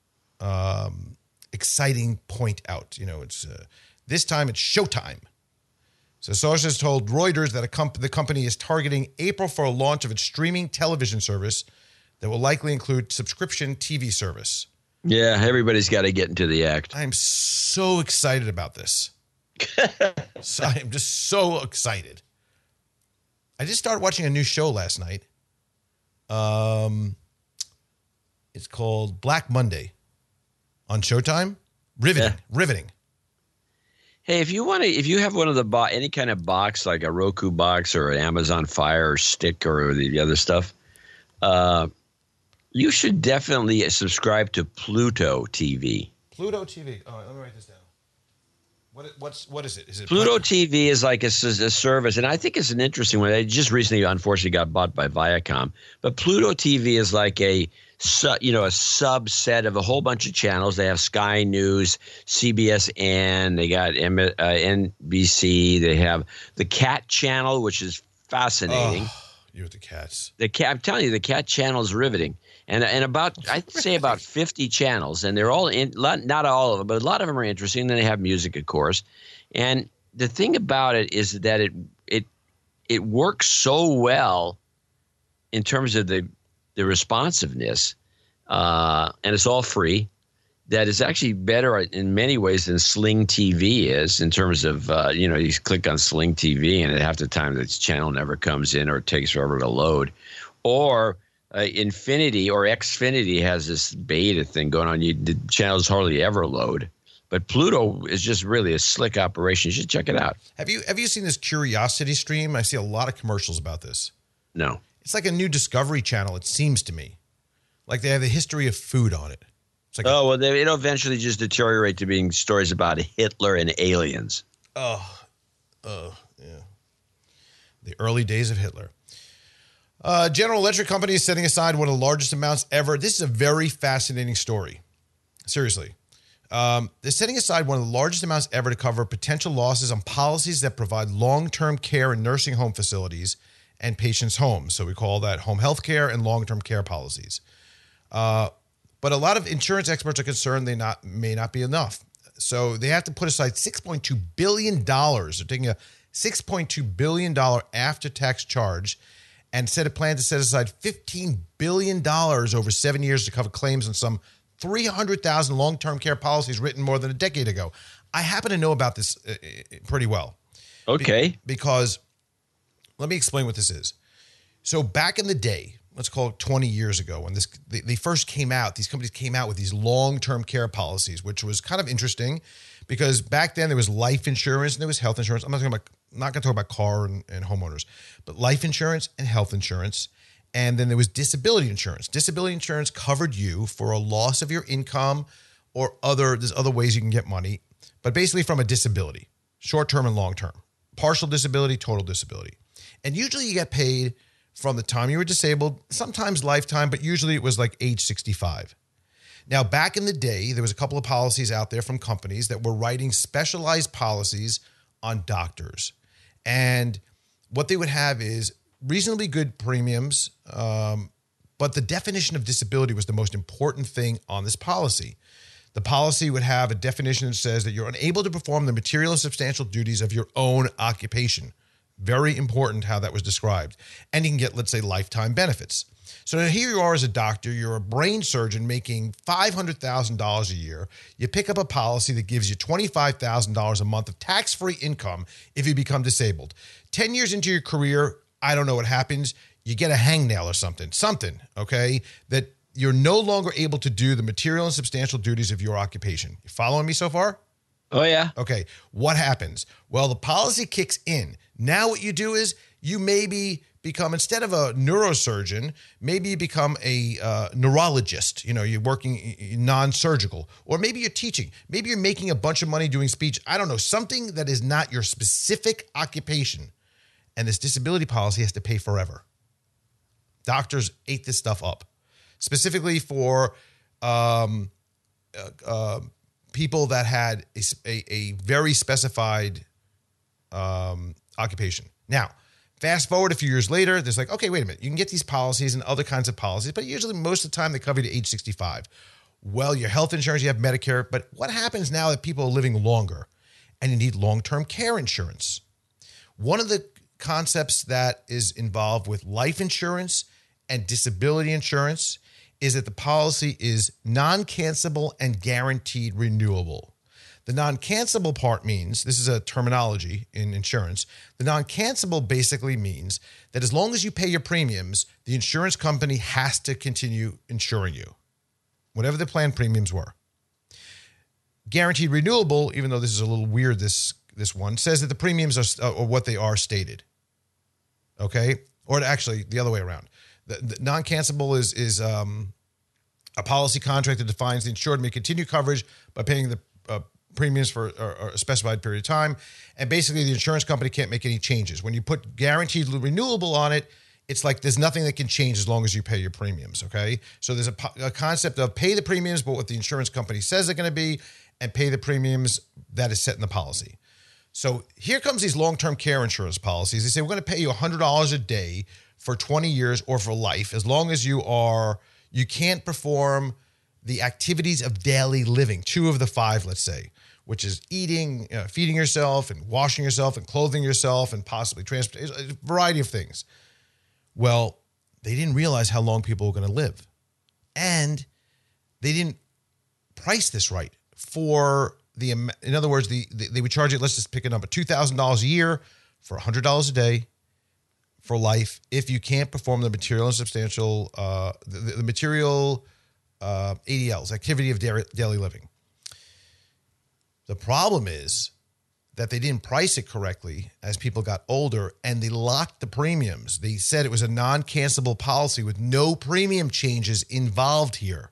um, exciting point out. You know, it's uh, this time it's showtime. So sources told Reuters that a comp- the company is targeting April for a launch of its streaming television service that will likely include subscription T V service. Yeah, everybody's got to get into the act. I'm so excited about this. so I am just so excited. I just started watching a new show last night. Um, it's called Black Monday on Showtime. Riveting, yeah. riveting. Hey, if you want to, if you have one of the bo- any kind of box like a Roku box or an Amazon Fire or Stick or the other stuff, uh, you should definitely subscribe to Pluto T V. Pluto T V. All right, let me write this down. What what's what is it? Is it Pluto T V is like a, a service, and I think it's an interesting one. It just recently, unfortunately, got bought by Viacom. But Pluto T V is like a you know a subset of a whole bunch of channels. They have Sky News, C B S N, they got M- uh, N B C. They have the Cat Channel, which is fascinating. Oh, you with the cats. The cat. I'm telling you, the Cat Channel is riveting. And and about I'd say about fifty channels, and they're all in not all of them, but a lot of them are interesting. Then they have music, of course. And the thing about it is that it it it works so well in terms of the the responsiveness, uh, and it's all free. That it's actually better in many ways than Sling T V is in terms of uh, you know you click on Sling T V and half the time the channel never comes in or it takes forever to load, or Uh, Infinity or Xfinity has this beta thing going on. You, the channels hardly ever load. But Pluto is just really a slick operation. You should check it out. Have you have you seen this Curiosity Stream? I see a lot of commercials about this. No. It's like a new Discovery Channel, it seems to me. Like they have the history of food on it. It's like oh, a, well, they, it'll eventually just deteriorate to being stories about Hitler and aliens. Oh, oh, yeah. The early days of Hitler. Uh, General Electric Company is setting aside one of the largest amounts ever. This is a very fascinating story. Seriously. Um, they're setting aside one of the largest amounts ever to cover potential losses on policies that provide long-term care in nursing home facilities and patients' homes. So we call that home health care and long-term care policies. Uh, but a lot of insurance experts are concerned they not may not be enough. So they have to put aside six point two billion dollars. They're taking a six point two billion dollars after-tax charge and set a plan to set aside fifteen billion dollars over seven years to cover claims on some three hundred thousand long-term care policies written more than a decade ago. I happen to know about this uh, pretty well. Okay. Be- because let me explain what this is. So back in the day, let's call it twenty years ago when this they, they first came out. These companies came out with these long-term care policies, which was kind of interesting because back then there was life insurance and there was health insurance. I'm not talking about not going to talk about car and, and homeowners, but life insurance and health insurance. And then there was disability insurance. Disability insurance covered you for a loss of your income or other, there's other ways you can get money, but basically from a disability, short-term and long-term, partial disability, total disability. And usually you get paid from the time you were disabled, sometimes lifetime, but usually it was like age sixty-five. Now, back in the day, there was a couple of policies out there from companies that were writing specialized policies on doctors. And what they would have is reasonably good premiums, um, but the definition of disability was the most important thing on this policy. The policy would have a definition that says that you're unable to perform the material and substantial duties of your own occupation. Very important how that was described. And you can get, let's say, lifetime benefits. So now here you are as a doctor, you're a brain surgeon making five hundred thousand dollars a year. You pick up a policy that gives you twenty-five thousand dollars a month of tax-free income if you become disabled. ten years into your career, I don't know what happens. You get a hangnail or something, something, okay, that you're no longer able to do the material and substantial duties of your occupation. You following me so far? Oh, yeah. Okay. What happens? Well, the policy kicks in. Now what you do is you maybe become, instead of a neurosurgeon, maybe you become a uh, neurologist. You know, you're working non-surgical. Or maybe you're teaching. Maybe you're making a bunch of money doing speech. I don't know. Something that is not your specific occupation. And this disability policy has to pay forever. Doctors ate this stuff up. Specifically for um, uh, uh, people that had a, a, a very specified um, occupation. Now, fast forward a few years later, there's like, okay, wait a minute. You can get these policies and other kinds of policies, but usually most of the time they cover you to age sixty-five. Well, your health insurance, you have Medicare, but what happens now that people are living longer and you need long-term care insurance? One of the concepts that is involved with life insurance and disability insurance is that the policy is non-cancelable and guaranteed renewable. The non-cancelable part means, this is a terminology in insurance, the non-cancelable basically means that as long as you pay your premiums, the insurance company has to continue insuring you, whatever the plan premiums were. Guaranteed renewable, even though this is a little weird, this, this one, says that the premiums are, are what they are stated. Okay? Or actually, the other way around. The, the non-cancelable is, is um, a policy contract that defines the insured may continue coverage by paying the uh, premiums for a, a specified period of time. And basically, the insurance company can't make any changes. When you put guaranteed renewable on it, it's like there's nothing that can change as long as you pay your premiums, okay? So there's a, a concept of pay the premiums, but what the insurance company says they're going to be, and pay the premiums that is set in the policy. So here comes these long-term care insurance policies. They say, we're going to pay you one hundred dollars a day for twenty years or for life, as long as you are, you can't perform the activities of daily living, two of the five, let's say, which is eating, uh, feeding yourself and washing yourself and clothing yourself and possibly transport, a variety of things. Well, they didn't realize how long people were going to live. And they didn't price this right for the, in other words, the, the they would charge it, let's just pick a number, two thousand dollars a year for one hundred dollars a day for life if you can't perform the material and substantial, uh, the, the material uh, A D Ls, activity of daily living. The problem is that they didn't price it correctly as people got older, and they locked the premiums. They said it was a non-cancelable policy with no premium changes involved here.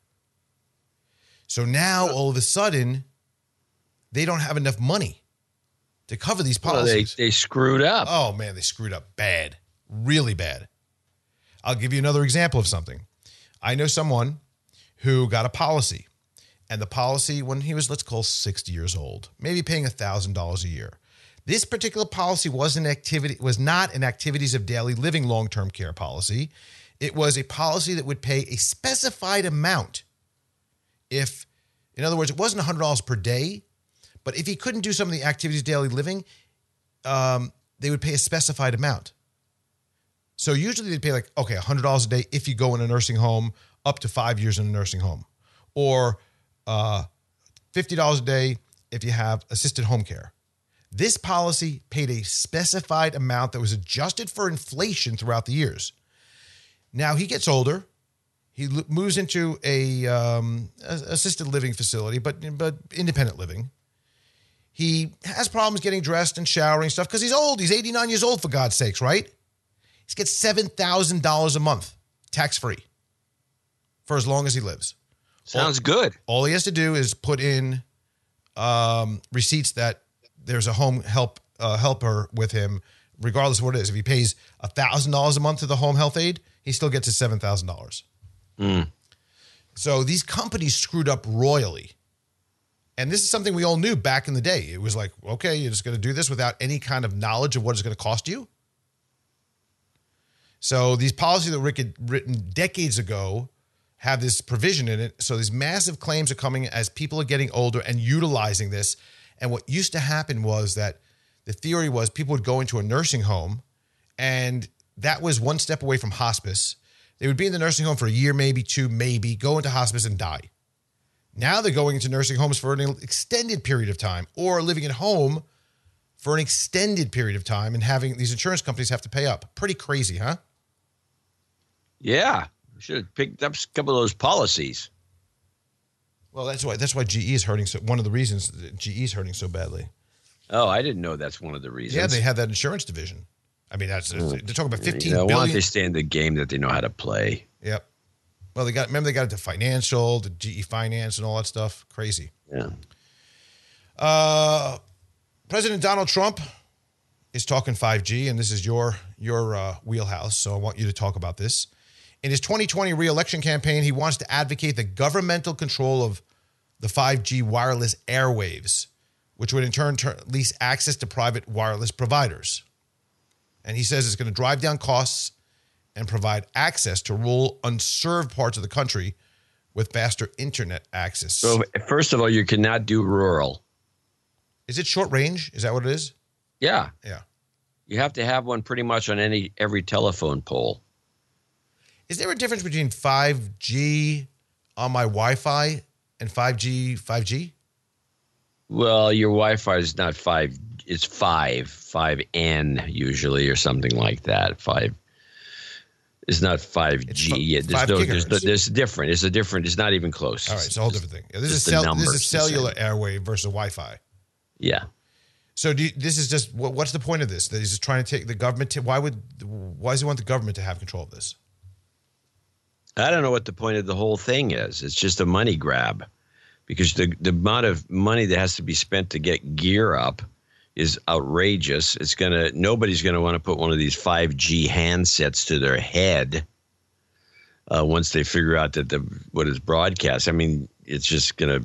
So now, all of a sudden, they don't have enough money to cover these policies. Well, they, they screwed up. Oh, man, they screwed up bad. Really bad. I'll give you another example of something. I know someone who got a policy, and the policy when he was, let's call sixty years old, maybe paying one thousand dollars a year. This particular policy was an activity, was not an activities of daily living long-term care policy. It was a policy that would pay a specified amount. If, in other words, it wasn't one hundred dollars per day, but if he couldn't do some of the activities of daily living, um, they would pay a specified amount. So usually they'd pay like, okay, one hundred dollars a day if you go in a nursing home, up to five years in a nursing home. Or uh, fifty dollars a day if you have assisted home care. This policy paid a specified amount that was adjusted for inflation throughout the years. Now he gets older. He l- moves into a um, assisted living facility, but but independent living. He has problems getting dressed and showering stuff because he's old. He's eighty-nine years old, for God's sakes, right? He gets seven thousand dollars a month, tax-free, for as long as he lives. Sounds all, good. All he has to do is put in um, receipts that there's a home help uh, helper with him, regardless of what it is. If he pays one thousand dollars a month to the home health aide, he still gets his seven thousand dollars. Mm. So these companies screwed up royally. And this is something we all knew back in the day. It was like, okay, you're just going to do this without any kind of knowledge of what it's going to cost you. So these policies that Rick had written decades ago have this provision in it. So these massive claims are coming as people are getting older and utilizing this. And what used to happen was that the theory was people would go into a nursing home, and that was one step away from hospice. They would be in the nursing home for a year, maybe two, maybe, go into hospice and die. Now they're going into nursing homes for an extended period of time, or living at home for an extended period of time, and having these insurance companies have to pay up. Pretty crazy, huh? Yeah. Should have picked up a couple of those policies. Well, that's why that's why G E is hurting. So one of the reasons that G E is hurting so badly. Oh, I didn't know that's one of the reasons. Yeah, they have that insurance division. I mean, that's they're talking about fifteen you know, billion. Why don't they stay in the game that they know how to play? Yep. Well, they got remember they got into financial, the G E Finance, and all that stuff. Crazy. Yeah. Uh, President Donald Trump is talking five G, and this is your your uh, wheelhouse. So I want you to talk about this. In his twenty twenty re-election campaign, he wants to advocate the governmental control of the five G wireless airwaves, which would in turn turn, lease access to private wireless providers. And he says it's going to drive down costs and provide access to rural, unserved parts of the country with faster internet access. So, first of all, you cannot do rural. Is it short range? Is that what it is? Yeah. Yeah. You have to have one pretty much on any every telephone pole. Is there a difference between five G on my Wi-Fi and five G, five G? Well, your Wi-Fi is not five. It's five, five N usually, or something like that. Five. It's not five G. It's there's five no. gigahertz. There's, no, there's different. It's a different. It's not even close. All right, it's a whole different thing. Yeah, this is the cell, numbers, this is cellular the airwave versus Wi-Fi. Yeah. So do you, this is just what, what's the point of this? That he's just trying to take the government. To, why would? Why does he want the government to have control of this? I don't know what the point of the whole thing is. It's just a money grab, because the the amount of money that has to be spent to get gear up is outrageous. It's gonna nobody's gonna want to put one of these five G handsets to their head uh, once they figure out that the what is broadcast. I mean, it's just gonna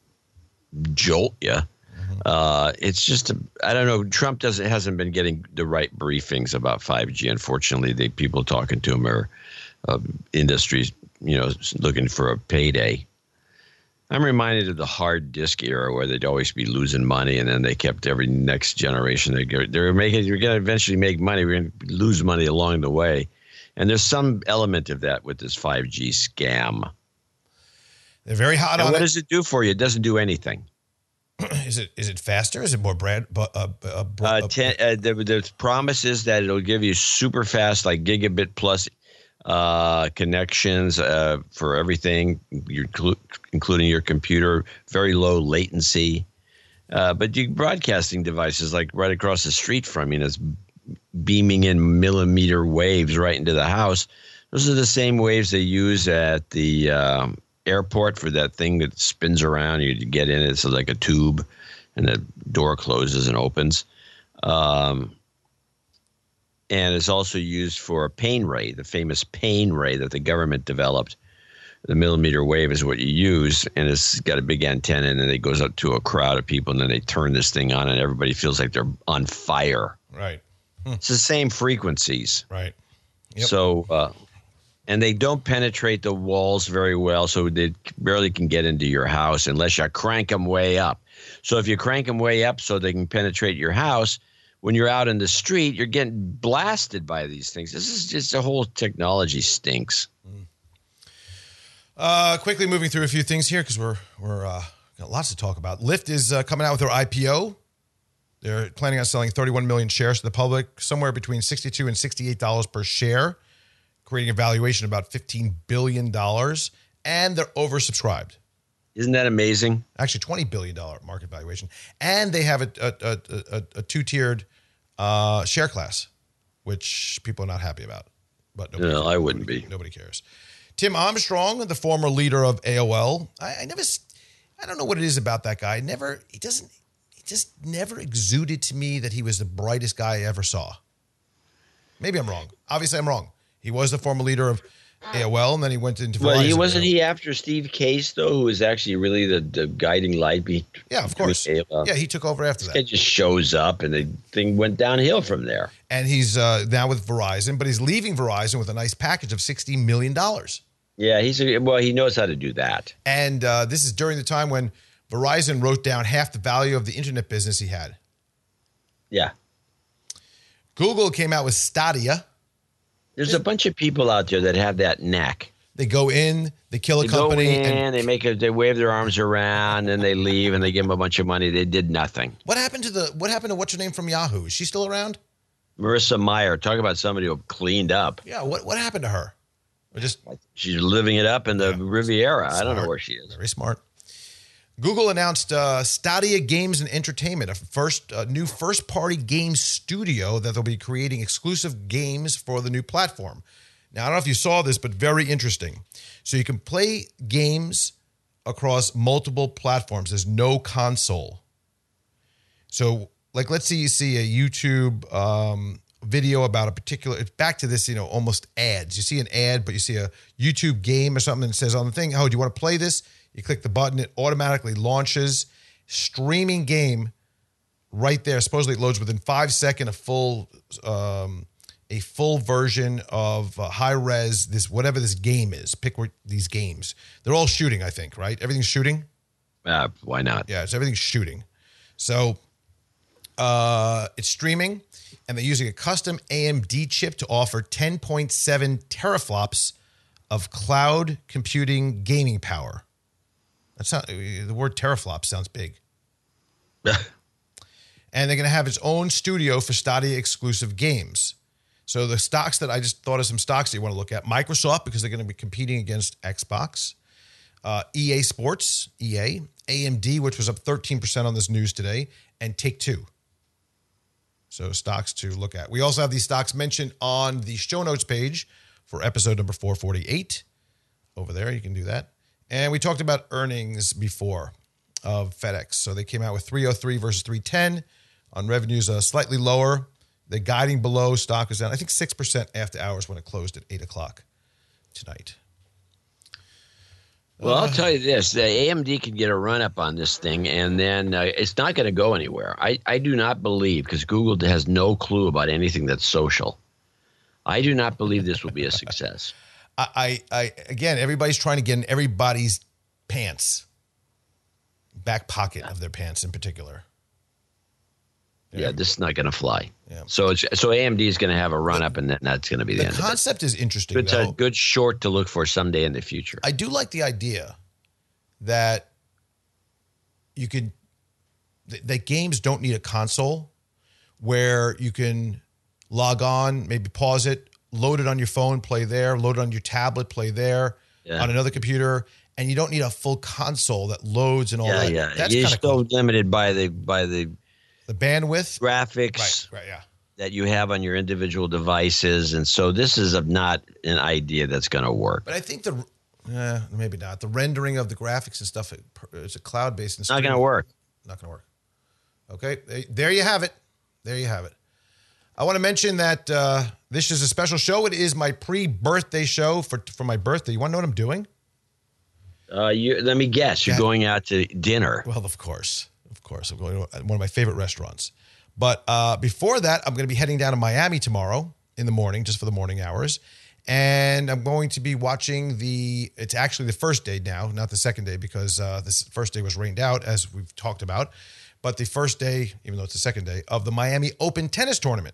jolt you. Mm-hmm. Uh, it's just a, I don't know. Trump doesn't hasn't been getting the right briefings about five G. Unfortunately, the people talking to him are uh, industries, you know, looking for a payday. I'm reminded of the hard disk era where they'd always be losing money, and then they kept every next generation. They they were making. You're going to eventually make money. We're going to lose money along the way, and there's some element of that with this five G scam. They're very hot and on what it. does it do for you? It doesn't do anything. Is it is it faster? Is it more brand? Uh, uh, uh, Uh, ten, uh, the, the promise is that it'll give you super fast, like gigabit plus uh, connections uh, for everything, your, including your computer, very low latency. Uh, but you broadcasting devices like right across the street from you, that's beaming in millimeter waves right into the house. Those are the same waves they use at the um, airport for that thing that spins around. You get in it, it's like a tube, and the door closes and opens. Um, and it's also used for a pain ray, the famous pain ray that the government developed. The millimeter wave is what you use, and it's got a big antenna, and then it goes up to a crowd of people, and then they turn this thing on, and everybody feels like they're on fire. Right. Hmm. It's the same frequencies. Right. Yep. So, uh, and they don't penetrate the walls very well, so they barely can get into your house unless you crank them way up. So if you crank them way up so they can penetrate your house, when you're out in the street, you're getting blasted by these things. This is just the whole technology stinks. Mm. Uh, quickly moving through a few things here because we're we're uh, got lots to talk about. Lyft is uh, coming out with their I P O. They're planning on selling thirty-one million shares to the public, somewhere between sixty-two and sixty-eight dollars per share. creating a valuation of about fifteen billion dollars, and they're oversubscribed. Isn't that amazing? Actually, twenty billion dollars market valuation. And they have a, a, a, a, a two-tiered uh, share class, which people are not happy about. But nobody, no, I wouldn't nobody, be. Nobody cares. Tim Armstrong, the former leader of A O L, I, I never, I don't know what it is about that guy. Never, he doesn't, he just never exuded to me that he was the brightest guy I ever saw. Maybe I'm wrong. Obviously, I'm wrong. He was the former leader of A O L, and then he went into Verizon. Well, he wasn't he after Steve Case, though, who was actually really the, the guiding light? Be, yeah, of course. A O L. Yeah, he took over after this that. Guy just shows up, and the thing went downhill from there. And he's uh, now with Verizon, but he's leaving Verizon with a nice package of sixty million dollars. Yeah, he's a, well, he knows how to do that. And uh, this is during the time when Verizon wrote down half the value of the internet business he had. Yeah. Google came out with Stadia. There's a bunch of people out there that have that knack. They go in, they kill a they company, go in, and they make a, they wave their arms around, and they leave, and they give them a bunch of money. They did nothing. What happened to the? What happened to what's her name from Yahoo? Is she still around? Marissa Mayer. Talk about somebody who cleaned up. Yeah. What What happened to her? Or just she's living it up in the yeah, Riviera. Smart. I don't know where she is. Very smart. Google announced uh, Stadia Games and Entertainment, a first uh, new first-party game studio that they'll be creating exclusive games for the new platform. Now, I don't know if you saw this, but very interesting. So you can play games across multiple platforms. There's no console. So, like, let's say you see a YouTube um, video about a particular, it's back to this, you know, almost ads. You see an ad, but you see a YouTube game or something that says on the thing, oh, do you want to play this? You click the button, it automatically launches. Streaming game right there. Supposedly it loads within five seconds, a full um, a full version of uh, high res, this whatever this game is. Pick where, these games. They're all shooting, I think, right? Everything's shooting? Uh, why not? Yeah, it's everything's shooting. So uh, it's streaming, and they're using a custom A M D chip to offer ten point seven teraflops of cloud computing gaming power. That's not, the word teraflop sounds big. And they're going to have its own studio for Stadia exclusive games. So the stocks that I just thought of some stocks that you want to look at. Microsoft, because they're going to be competing against Xbox. Uh, E A Sports, E A. A M D, which was up thirteen percent on this news today. And Take-Two. So stocks to look at. We also have these stocks mentioned on the show notes page for episode number four forty-eight. Over there, you can do that. And we talked about earnings before of FedEx. So they came out with three oh three versus three ten on revenues uh, slightly lower. They're guiding below. Stock is down, I think, six percent after hours when it closed at eight o'clock tonight. Well, I'll tell you this. The A M D can get a run-up on this thing, and then uh, it's not going to go anywhere. I, I do not believe, because Google has no clue about anything that's social. I do not believe this will be a success. I, I, again, everybody's trying to get in everybody's pants, back pocket of their pants in particular. Yeah, yeah this is not going to fly. Yeah. So it's so A M D is going to have a run up, and then that's going to be the, the end. The concept is interesting. It's a good short to look for someday in the future. I do like the idea that you could that games don't need a console, where you can log on, maybe pause it. Load it on your phone, play there. Load it on your tablet, play there. Yeah. On another computer, and you don't need a full console that loads and all yeah, that. Yeah, That's You're still cool. limited by the by the the bandwidth, graphics, right, right, yeah. that you have on your individual devices, and so this is a, not an idea that's going to work. But I think the eh, maybe not the rendering of the graphics and stuff. It's a cloud based. Not going to work. Not going to work. Okay, there you have it. There you have it. I want to mention that uh, this is a special show. It is my pre-birthday show for for my birthday. You want to know what I'm doing? Uh, you, let me guess. You're yeah. going out to dinner. Well, of course. Of course. I'm going to one of my favorite restaurants. But uh, before that, I'm going to be heading down to Miami tomorrow in the morning, just for the morning hours. And I'm going to be watching the, it's actually the first day now, not the second day, because uh, this first day was rained out, as we've talked about. But the first day, even though it's the second day, of the Miami Open Tennis Tournament.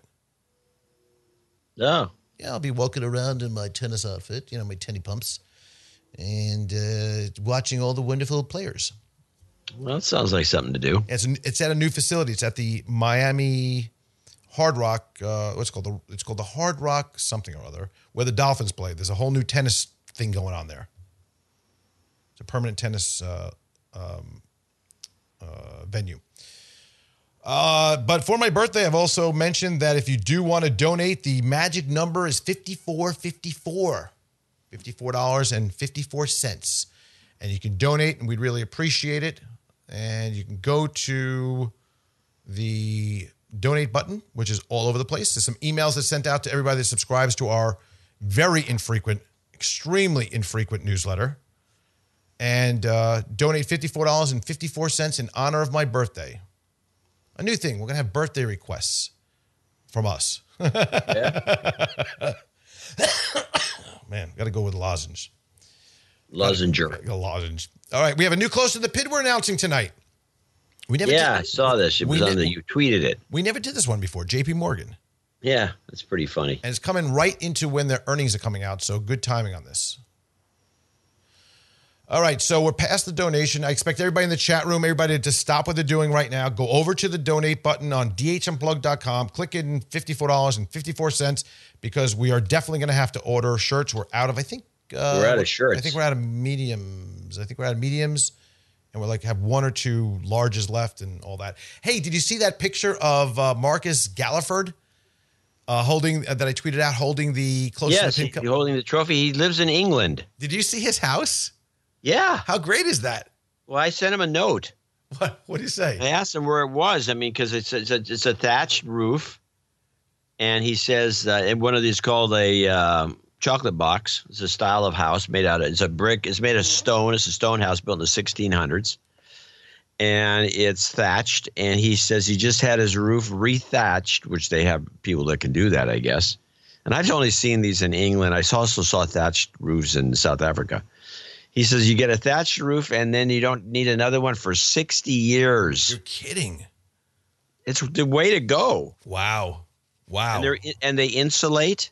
Oh. Yeah, I'll be walking around in my tennis outfit, you know, my tenny pumps, and uh, watching all the wonderful players. Well, that sounds like something to do. It's it's at a new facility. It's at the Miami Hard Rock. Uh, what's it called the? It's called the Hard Rock something or other, where the Dolphins play. There's a whole new tennis thing going on there. It's a permanent tennis uh, um, uh, venue. Uh, but for my birthday, I've also mentioned that if you do want to donate, the magic number is fifty-four fifty-four, fifty-four dollars and fifty-four cents. And you can donate, and we'd really appreciate it. And you can go to the donate button, which is all over the place. There's some emails that sent out to everybody that subscribes to our very infrequent, extremely infrequent newsletter. And uh, donate fifty-four dollars and fifty-four cents in honor of my birthday. A new thing. We're going to have birthday requests from us. Yeah. Man, got to go with lozenge. Lozenger. Gotta, gotta lozenge. All right. We have a new Close to the Pid we're announcing tonight. We never yeah, did, I saw this. It was on did, the, you tweeted it. We never did this one before. J P Morgan. Yeah, that's pretty funny. And it's coming right into when their earnings are coming out. So good timing on this. All right, so we're past the donation. I expect everybody in the chat room, everybody to stop what they're doing right now. Go over to the donate button on d h unplugged dot com. Click in fifty-four dollars and fifty-four cents because we are definitely going to have to order shirts. We're out of, I think. Uh, we're out of shirts. I think we're out of mediums. I think we're out of mediums. And we're like have one or two larges left and all that. Hey, did you see that picture of uh, Marcus Galliford uh, holding, uh, that I tweeted out, holding the Close yes, to the Pid? Yes, holding the trophy. He lives in England. Did you see his house? Yeah. How great is that? Well, I sent him a note. What What did he say? I asked him where it was. I mean, because it's, it's, a, it's a thatched roof. And he says, uh, and one of these called a um, chocolate box. It's a style of house made out of, it's a brick. It's made of stone. It's a stone house built in the sixteen hundreds. And it's thatched. And he says he just had his roof rethatched, which they have people that can do that, I guess. And I've only seen these in England. I also saw thatched roofs in South Africa. He says you get a thatched roof and then you don't need another one for sixty years. You're kidding. It's the way to go. Wow. Wow. And, they're, and they insulate.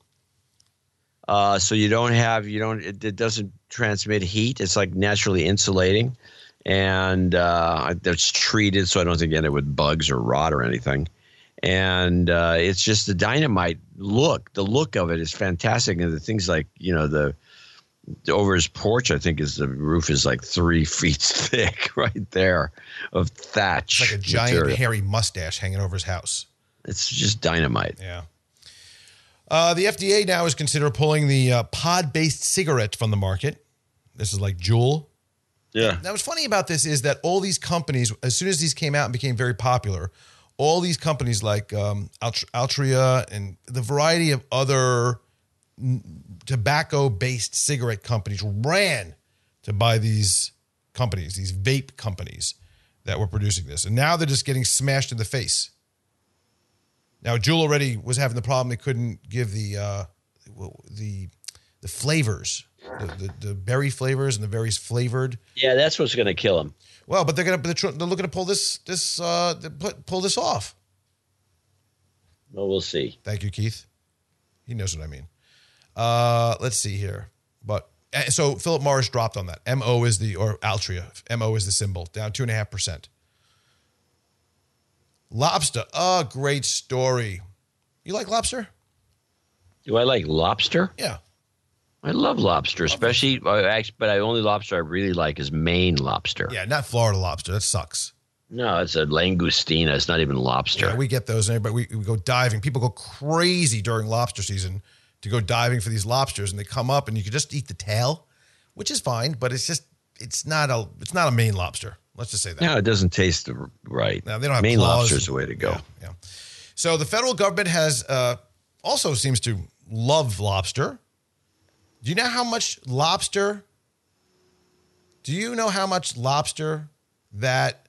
Uh, so you don't have, you don't, it, it doesn't transmit heat. It's like naturally insulating. And uh, it's treated so I don't think you end up with bugs or rot or anything. And uh, it's just the dynamite look. The look of it is fantastic. And the things like, you know, the, over his porch, I think is the roof is like three feet thick right there of thatch. It's like a giant material. hairy mustache hanging over his house. It's just dynamite. Yeah. Uh, the F D A now is considering pulling the uh, pod-based cigarette from the market. This is like Juul. Yeah. Now, what's funny about this is that all these companies, as soon as these came out and became very popular, all these companies like um, Alt- Altria and the variety of other tobacco-based cigarette companies ran to buy these companies, these vape companies that were producing this. And now they're just getting smashed in the face. Now, Juul already was having the problem. They couldn't give the uh, the the flavors, the, the, the berry flavors and the berries flavored. Yeah, that's what's going to kill him. Well, but they're going to they're looking to pull this this uh, pull this off. Well, we'll see. Thank you, Keith. He knows what I mean. Uh, let's see here. But so Philip Morris dropped on that. M O is the, or Altria, M O is the symbol, down two and a half percent. Lobster, a great story. You like lobster? Do I like lobster? Yeah. I love lobster, especially, uh, but I only lobster I really like is Maine lobster. Yeah, not Florida lobster. That sucks. No, it's a langostina. It's not even lobster. Yeah, we get those. And everybody, we, we go diving. People go crazy during lobster season to go diving for these lobsters, and they come up, and you can just eat the tail, which is fine, but it's just it's not a it's not a Maine lobster. Let's just say that. No, it doesn't taste the, right. No, they don't have Maine claws. lobster is the way to go. Yeah, yeah. So the federal government has uh, also seems to love lobster. Do you know how much lobster? Do you know how much lobster that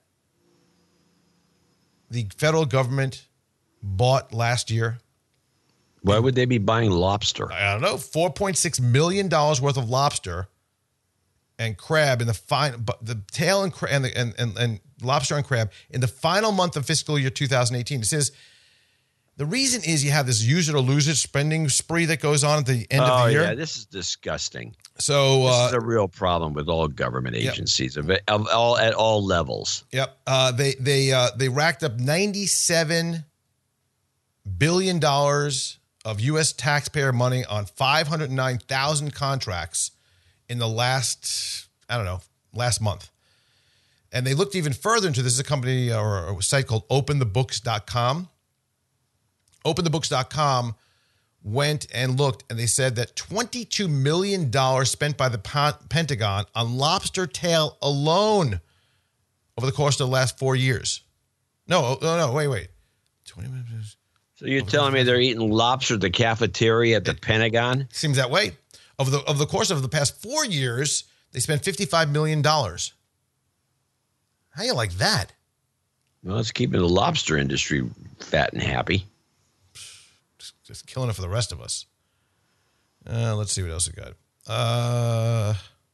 the federal government bought last year? Why would they be buying lobster? I don't know. four point six million dollars worth of lobster and crab in the final, but the tail and, and, the, and, and, and lobster and crab in the final month of fiscal year two thousand eighteen. It says the reason is you have this use it or lose it spending spree that goes on at the end oh, of the year. Yeah, this is disgusting. So this uh, is a real problem with all government yep. agencies of, of all at all levels. Yep. Uh, they they uh, they racked up ninety-seven billion dollars of U S taxpayer money on five hundred nine thousand contracts in the last, I don't know, last month. And they looked even further into this. This is a company or a site called open the books dot com. open the books dot com went and looked, and they said that twenty-two million dollars spent by the Pentagon on lobster tail alone over the course of the last four years. No, no, no, wait, wait. twenty minutes. So you're telling me they're eating lobster at the cafeteria at the it Pentagon? Seems that way. Over the, over the course of the past four years, they spent fifty-five million dollars. How you like that? Well, it's keeping the lobster industry fat and happy. Just, just killing it for the rest of us. Uh, let's see what else we got. Uh,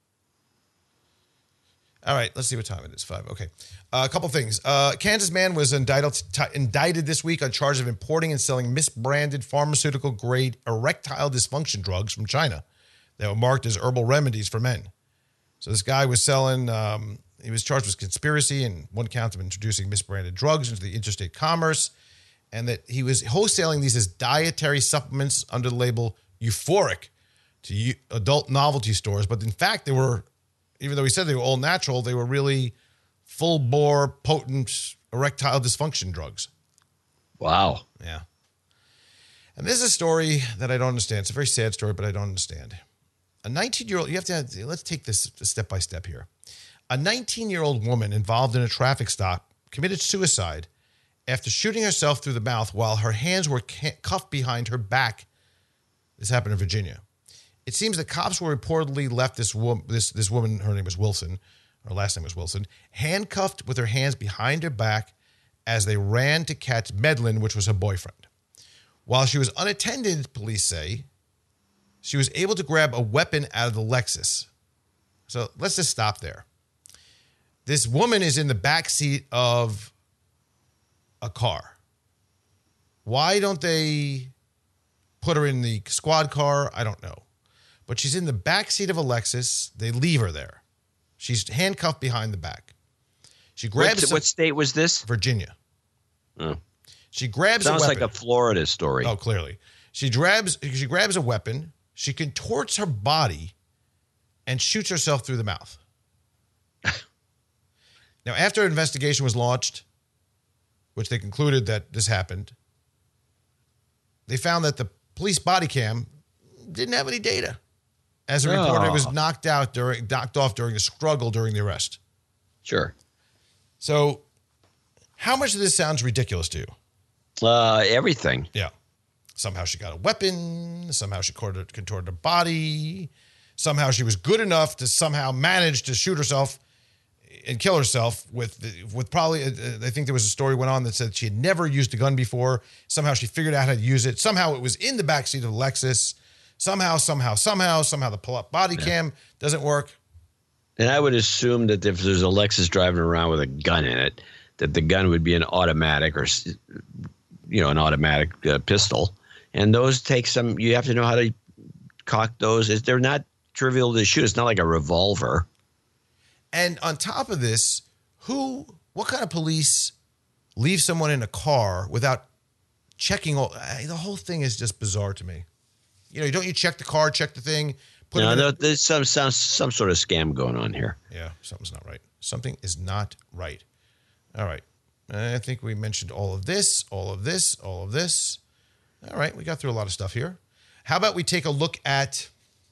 all right, let's see what time it is. Five. Okay. Uh, a couple things. Uh, Kansas man was indicted, t- indicted this week on charge of importing and selling misbranded pharmaceutical-grade erectile dysfunction drugs from China that were marked as herbal remedies for men. So this guy was selling... Um, He was charged with conspiracy and one count of introducing misbranded drugs into the interstate commerce, and that he was wholesaling these as dietary supplements under the label Euphoric to u- adult novelty stores. But in fact, they were, even though he said they were all natural, they were really full-bore, potent erectile dysfunction drugs. Wow. Yeah. And this is a story that I don't understand. It's a very sad story, but I don't understand. A nineteen-year-old, you have to, have, let's take this step by step here. A nineteen-year-old woman involved in a traffic stop committed suicide after shooting herself through the mouth while her hands were cuffed behind her back. This happened in Virginia. It seems that cops were reportedly left this, wo- this, this woman, her name was Wilson, her last name was Wilson, handcuffed with her hands behind her back as they ran to catch Medlin, which was her boyfriend. While she was unattended, police say, she was able to grab a weapon out of the Lexus. So let's just stop there. This woman is in the back seat of a car. Why don't they put her in the squad car? I don't know. But she's in the back seat of a Lexus. They leave her there. She's handcuffed behind the back. She grabs... What, some, what state was this? Virginia. Oh. She grabs Sounds a weapon. like a Florida story. Oh, clearly. She grabs, she grabs a weapon. She contorts her body and shoots herself through the mouth. Now, after an investigation was launched, which they concluded that this happened, they found that the police body cam didn't have any data. As a reporter, oh. it was knocked out during, knocked off during a struggle during the arrest. Sure. So, how much of this sounds ridiculous to you? Uh, everything. Yeah. Somehow she got a weapon. Somehow she contorted, contorted her body. Somehow she was good enough to somehow manage to shoot herself and kill herself with with probably, uh, I think there was a story went on that said she had never used a gun before. Somehow she figured out how to use it. Somehow it was in the backseat of the Lexus. Somehow, somehow, somehow, somehow the pull-up body cam doesn't work. And I would assume that if there's a Lexus driving around with a gun in it, that the gun would be an automatic or, you know, an automatic uh, pistol. And those take some, you have to know how to cock those. They're not trivial to shoot. It's not like a revolver. And on top of this, who, what kind of police leave someone in a car without checking all, the whole thing is just bizarre to me. You know, don't you check the car, check the thing? Put No, it in no a, there's some, some some sort of scam going on here. Yeah, something's not right. Something is not right. All right. I think we mentioned all of this, all of this, all of this. All right, we got through a lot of stuff here. How about we take a look at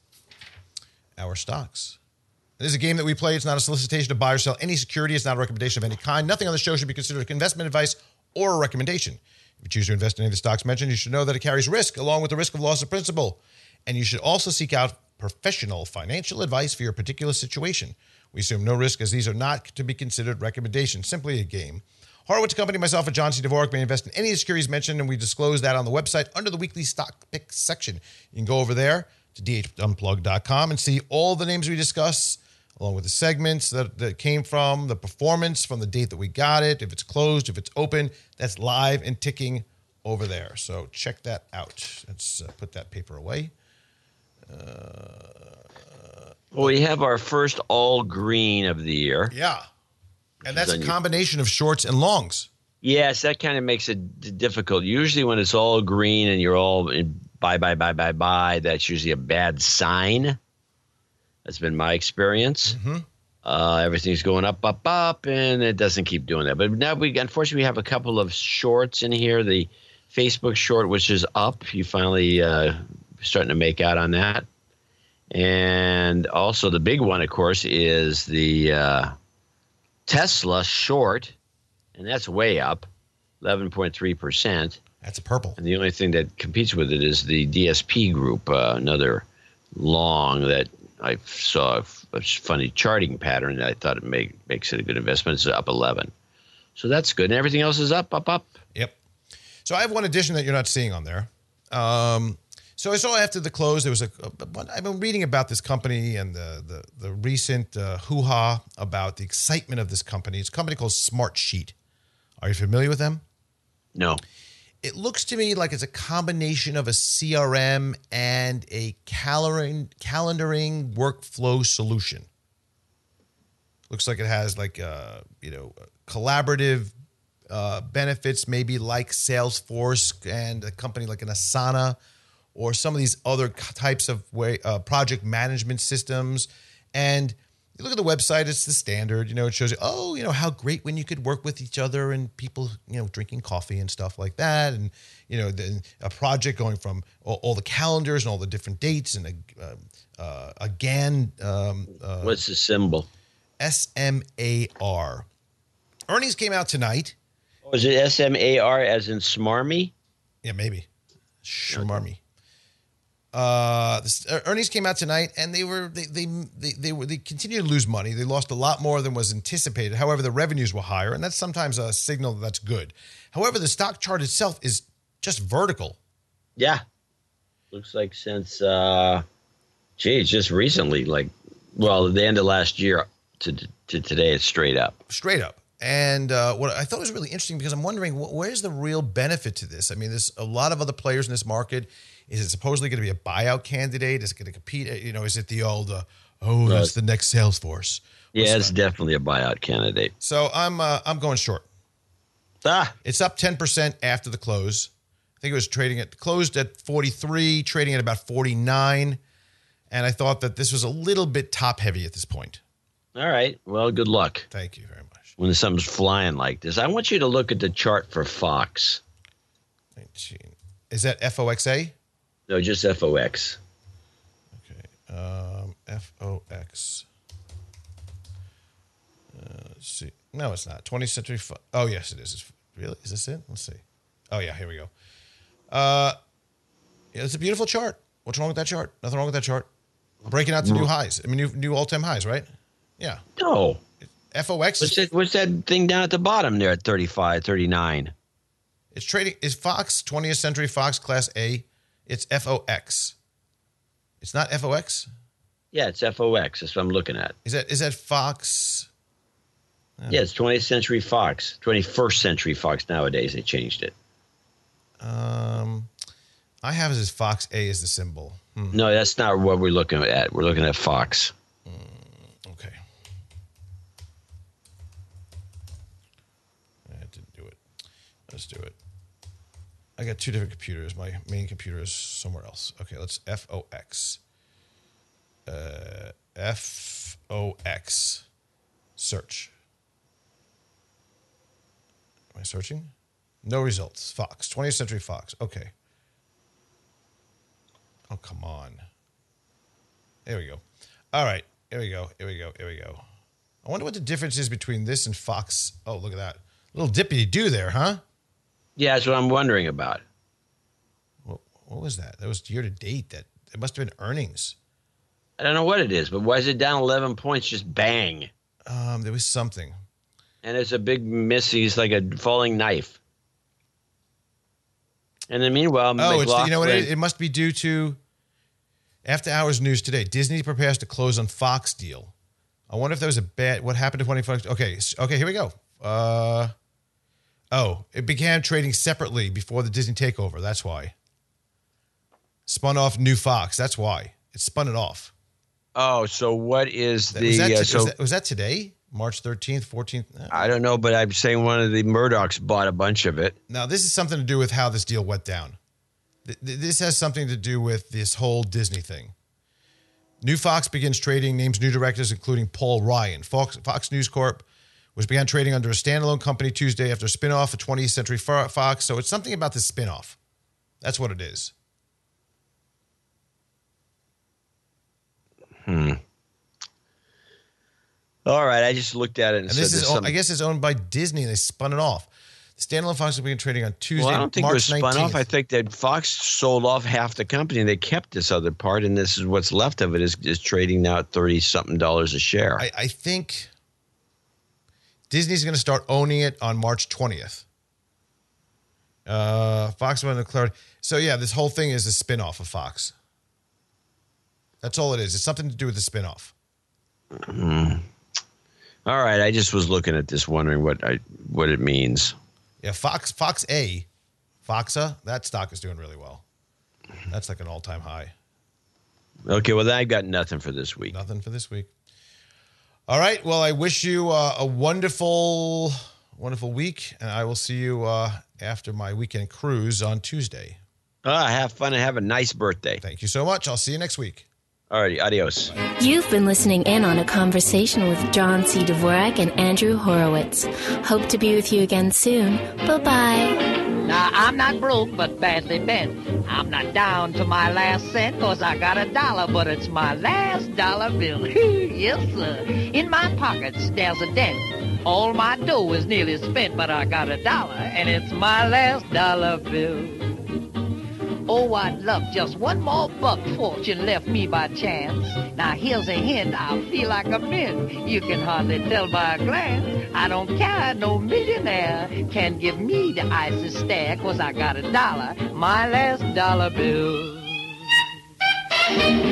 our stocks? It is a game that we play. It's not a solicitation to buy or sell any security. It's not a recommendation of any kind. Nothing on the show should be considered investment advice or a recommendation. If you choose to invest in any of the stocks mentioned, you should know that it carries risk along with the risk of loss of principal. And you should also seek out professional financial advice for your particular situation. We assume no risk as these are not to be considered recommendations, simply a game. Horowitz Company, myself, and John C. Dvorak may invest in any of the securities mentioned, and we disclose that on the website under the weekly stock pick section. You can go over there to d h unplugged dot com and see all the names we discuss, along with the segments that, that came from, the performance from the date that we got it, if it's closed, if it's open, that's live and ticking over there. So check that out. Let's uh, put that paper away. Uh, well, we have our first all green of the year. Yeah. And that's a combination of shorts and longs. Yes, that kind of makes it d- difficult. Usually when it's all green and you're all in buy, buy, buy, buy, buy, that's usually a bad sign. That's been my experience. Mm-hmm. Uh, everything's going up, up, up, and it doesn't keep doing that. But now we, unfortunately, we have a couple of shorts in here. The Facebook short, which is up, you finally uh, starting to make out on that. And also the big one, of course, is the uh, Tesla short, and that's way up, eleven point three percent. That's a purple. And the only thing that competes with it is the D S P group, uh, another long that I saw a, a funny charting pattern that I thought it make, makes it a good investment. It's up eleven. So that's good. And everything else is up, up, up. Yep. So I have one addition that you're not seeing on there. Um, so I saw after the close, there was a, a I've been reading about this company and the the, the recent uh, hoo-ha about the excitement of this company. It's a company called Smartsheet. Are you familiar with them? No. It looks to me like it's a combination of a C R M and a calendaring, calendaring workflow solution. Looks like it has like, uh, you know, collaborative uh, benefits, maybe like Salesforce and a company like an Asana or some of these other types of way uh, project management systems. And you look at the website, it's the standard, you know, it shows you, oh, you know, how great when you could work with each other and people, you know, drinking coffee and stuff like that. And, you know, then a project going from all, all the calendars and all the different dates and a, uh, uh, again. Um, uh, What's the symbol? S M A R. Earnings came out tonight. Oh, is it S M A R as in smarmy? Yeah, maybe. Shamarmy. Uh, this, uh, earnings came out tonight, and they were they they they they were they continued to lose money. They lost a lot more than was anticipated. However, the revenues were higher, and that's sometimes a signal that that's good. However, the stock chart itself is just vertical. Yeah, looks like since uh, geez, just recently, like well, the end of last year to to today, it's straight up. Straight up. And uh, what I thought was really interesting because I'm wondering wh- where's the real benefit to this? I mean, there's a lot of other players in this market. Is it supposedly going to be a buyout candidate? Is it going to compete? You know, is it the old, uh, oh, that's the next Salesforce? Yeah, What's it's that? definitely a buyout candidate. So I'm uh, I'm going short. Ah, It's up ten percent after the close. I think it was trading at closed at forty-three, trading at about forty-nine. And I thought that this was a little bit top heavy at this point. all right. Well, good luck Thank you very much. when something's flying like this. I want you to look at the chart for Fox. nineteen. Is that F O X A? No, just F O X. Okay. Um, F O X. Uh, let's see. No, it's not. twentieth Century Fox. Oh, yes, it is. It's, really? Is this it? Let's see. Oh, yeah, here we go. Uh, yeah, it's a beautiful chart. What's wrong with that chart? Nothing wrong with that chart. Breaking out to new highs. I mean, new, new all-time highs, right? Yeah. No. F O X. What's Is, that, what's that thing down at the bottom there at thirty-five, thirty-nine? it's trading. Is Fox, twentieth Century Fox Class A? It's F O X. It's not F O X? Yeah, it's F O X. That's what I'm looking at. Is that is that Fox? Yeah, it's twentieth Century Fox. twenty-first Century Fox nowadays. They changed it. Um, I have it as Fox A as the symbol. Hmm. No, that's not what we're looking at. We're looking at Fox. Okay. That didn't do it. Let's do it. I got two different computers. My main computer is somewhere else. Okay, let's F O X. Uh, F O X. Search. Am I searching? No results. Fox. twentieth Century Fox. Okay. Oh, come on. There we go. All right. Here we go. Here we go. Here we go. I wonder what the difference is between this and Fox. Oh, look at that. Little dippity do there, huh? Yeah, that's what I'm wondering about. What, what was that? That was year to date. That it must have been earnings. I don't know what it is, but why is it down eleven points? Just bang. Um, there was something. And it's a big miss. He's like a falling knife. And then meanwhile, Oh, it's, you know what? It, McLaughlin- it must be due to after hours news today. Disney prepares to close on Fox deal. I wonder if there was a bad. What happened to twenty Fox? Okay, s- okay, here we go. Uh, oh, it began trading separately before the Disney takeover. That's why. Spun off new Fox. That's why it spun it off. Oh, so what is That- the was, that, uh, was, so that, was that today? March thirteenth, fourteenth. I don't know, but I'm saying one of the Murdochs bought a bunch of it. Now, this is something to do with how this deal went down. Th- this has something to do with this whole Disney thing. New Fox begins trading, names new directors, including Paul Ryan. Fox, Fox News Corp was began trading under a standalone company Tuesday after a spinoff of twentieth Century Fox. So it's something about this spinoff. That's what it is. Hmm. All right, I just looked at it and, and said this is, some... I guess it's owned by Disney, and they spun it off. The standalone Fox will begin trading on Tuesday, Well, I don't think March it was spun nineteenth. off. I think that Fox sold off half the company, and they kept this other part, and this is what's left of it is, is trading now at thirty-something dollars a share. I, I think Disney's going to start owning it on March twentieth. Uh, Fox went declared. So, yeah, this whole thing is a spinoff of Fox. That's all it is. It's something to do with the spinoff. Mm. All right, I just was looking at this, wondering what I what it means. Yeah, Fox Fox A, Foxa, that stock is doing really well. That's like an all-time high. Okay, well, then I've got nothing for this week. Nothing for this week. All right, well, I wish you uh, a wonderful, wonderful week, and I will see you uh, after my weekend cruise on Tuesday. Ah, have fun and have a nice birthday. Thank you so much. I'll see you next week. All righty, adios. You've been listening in on a conversation with John C. Dvorak and Andrew Horowitz. Hope to be with you again soon. Bye-bye. Now, I'm not broke, but badly bent. I'm not down to my last cent, cause I got a dollar, but it's my last dollar bill. Yes, sir. In my pockets, there's a dent. All my dough is nearly spent, but I got a dollar, and it's my last dollar bill. Oh, I'd love just one more buck fortune left me by chance. Now, here's a hint, I feel like a mint. You can hardly tell by a glance. I don't care, no millionaire can give me the icy stare, cause I got a dollar, my last dollar bill.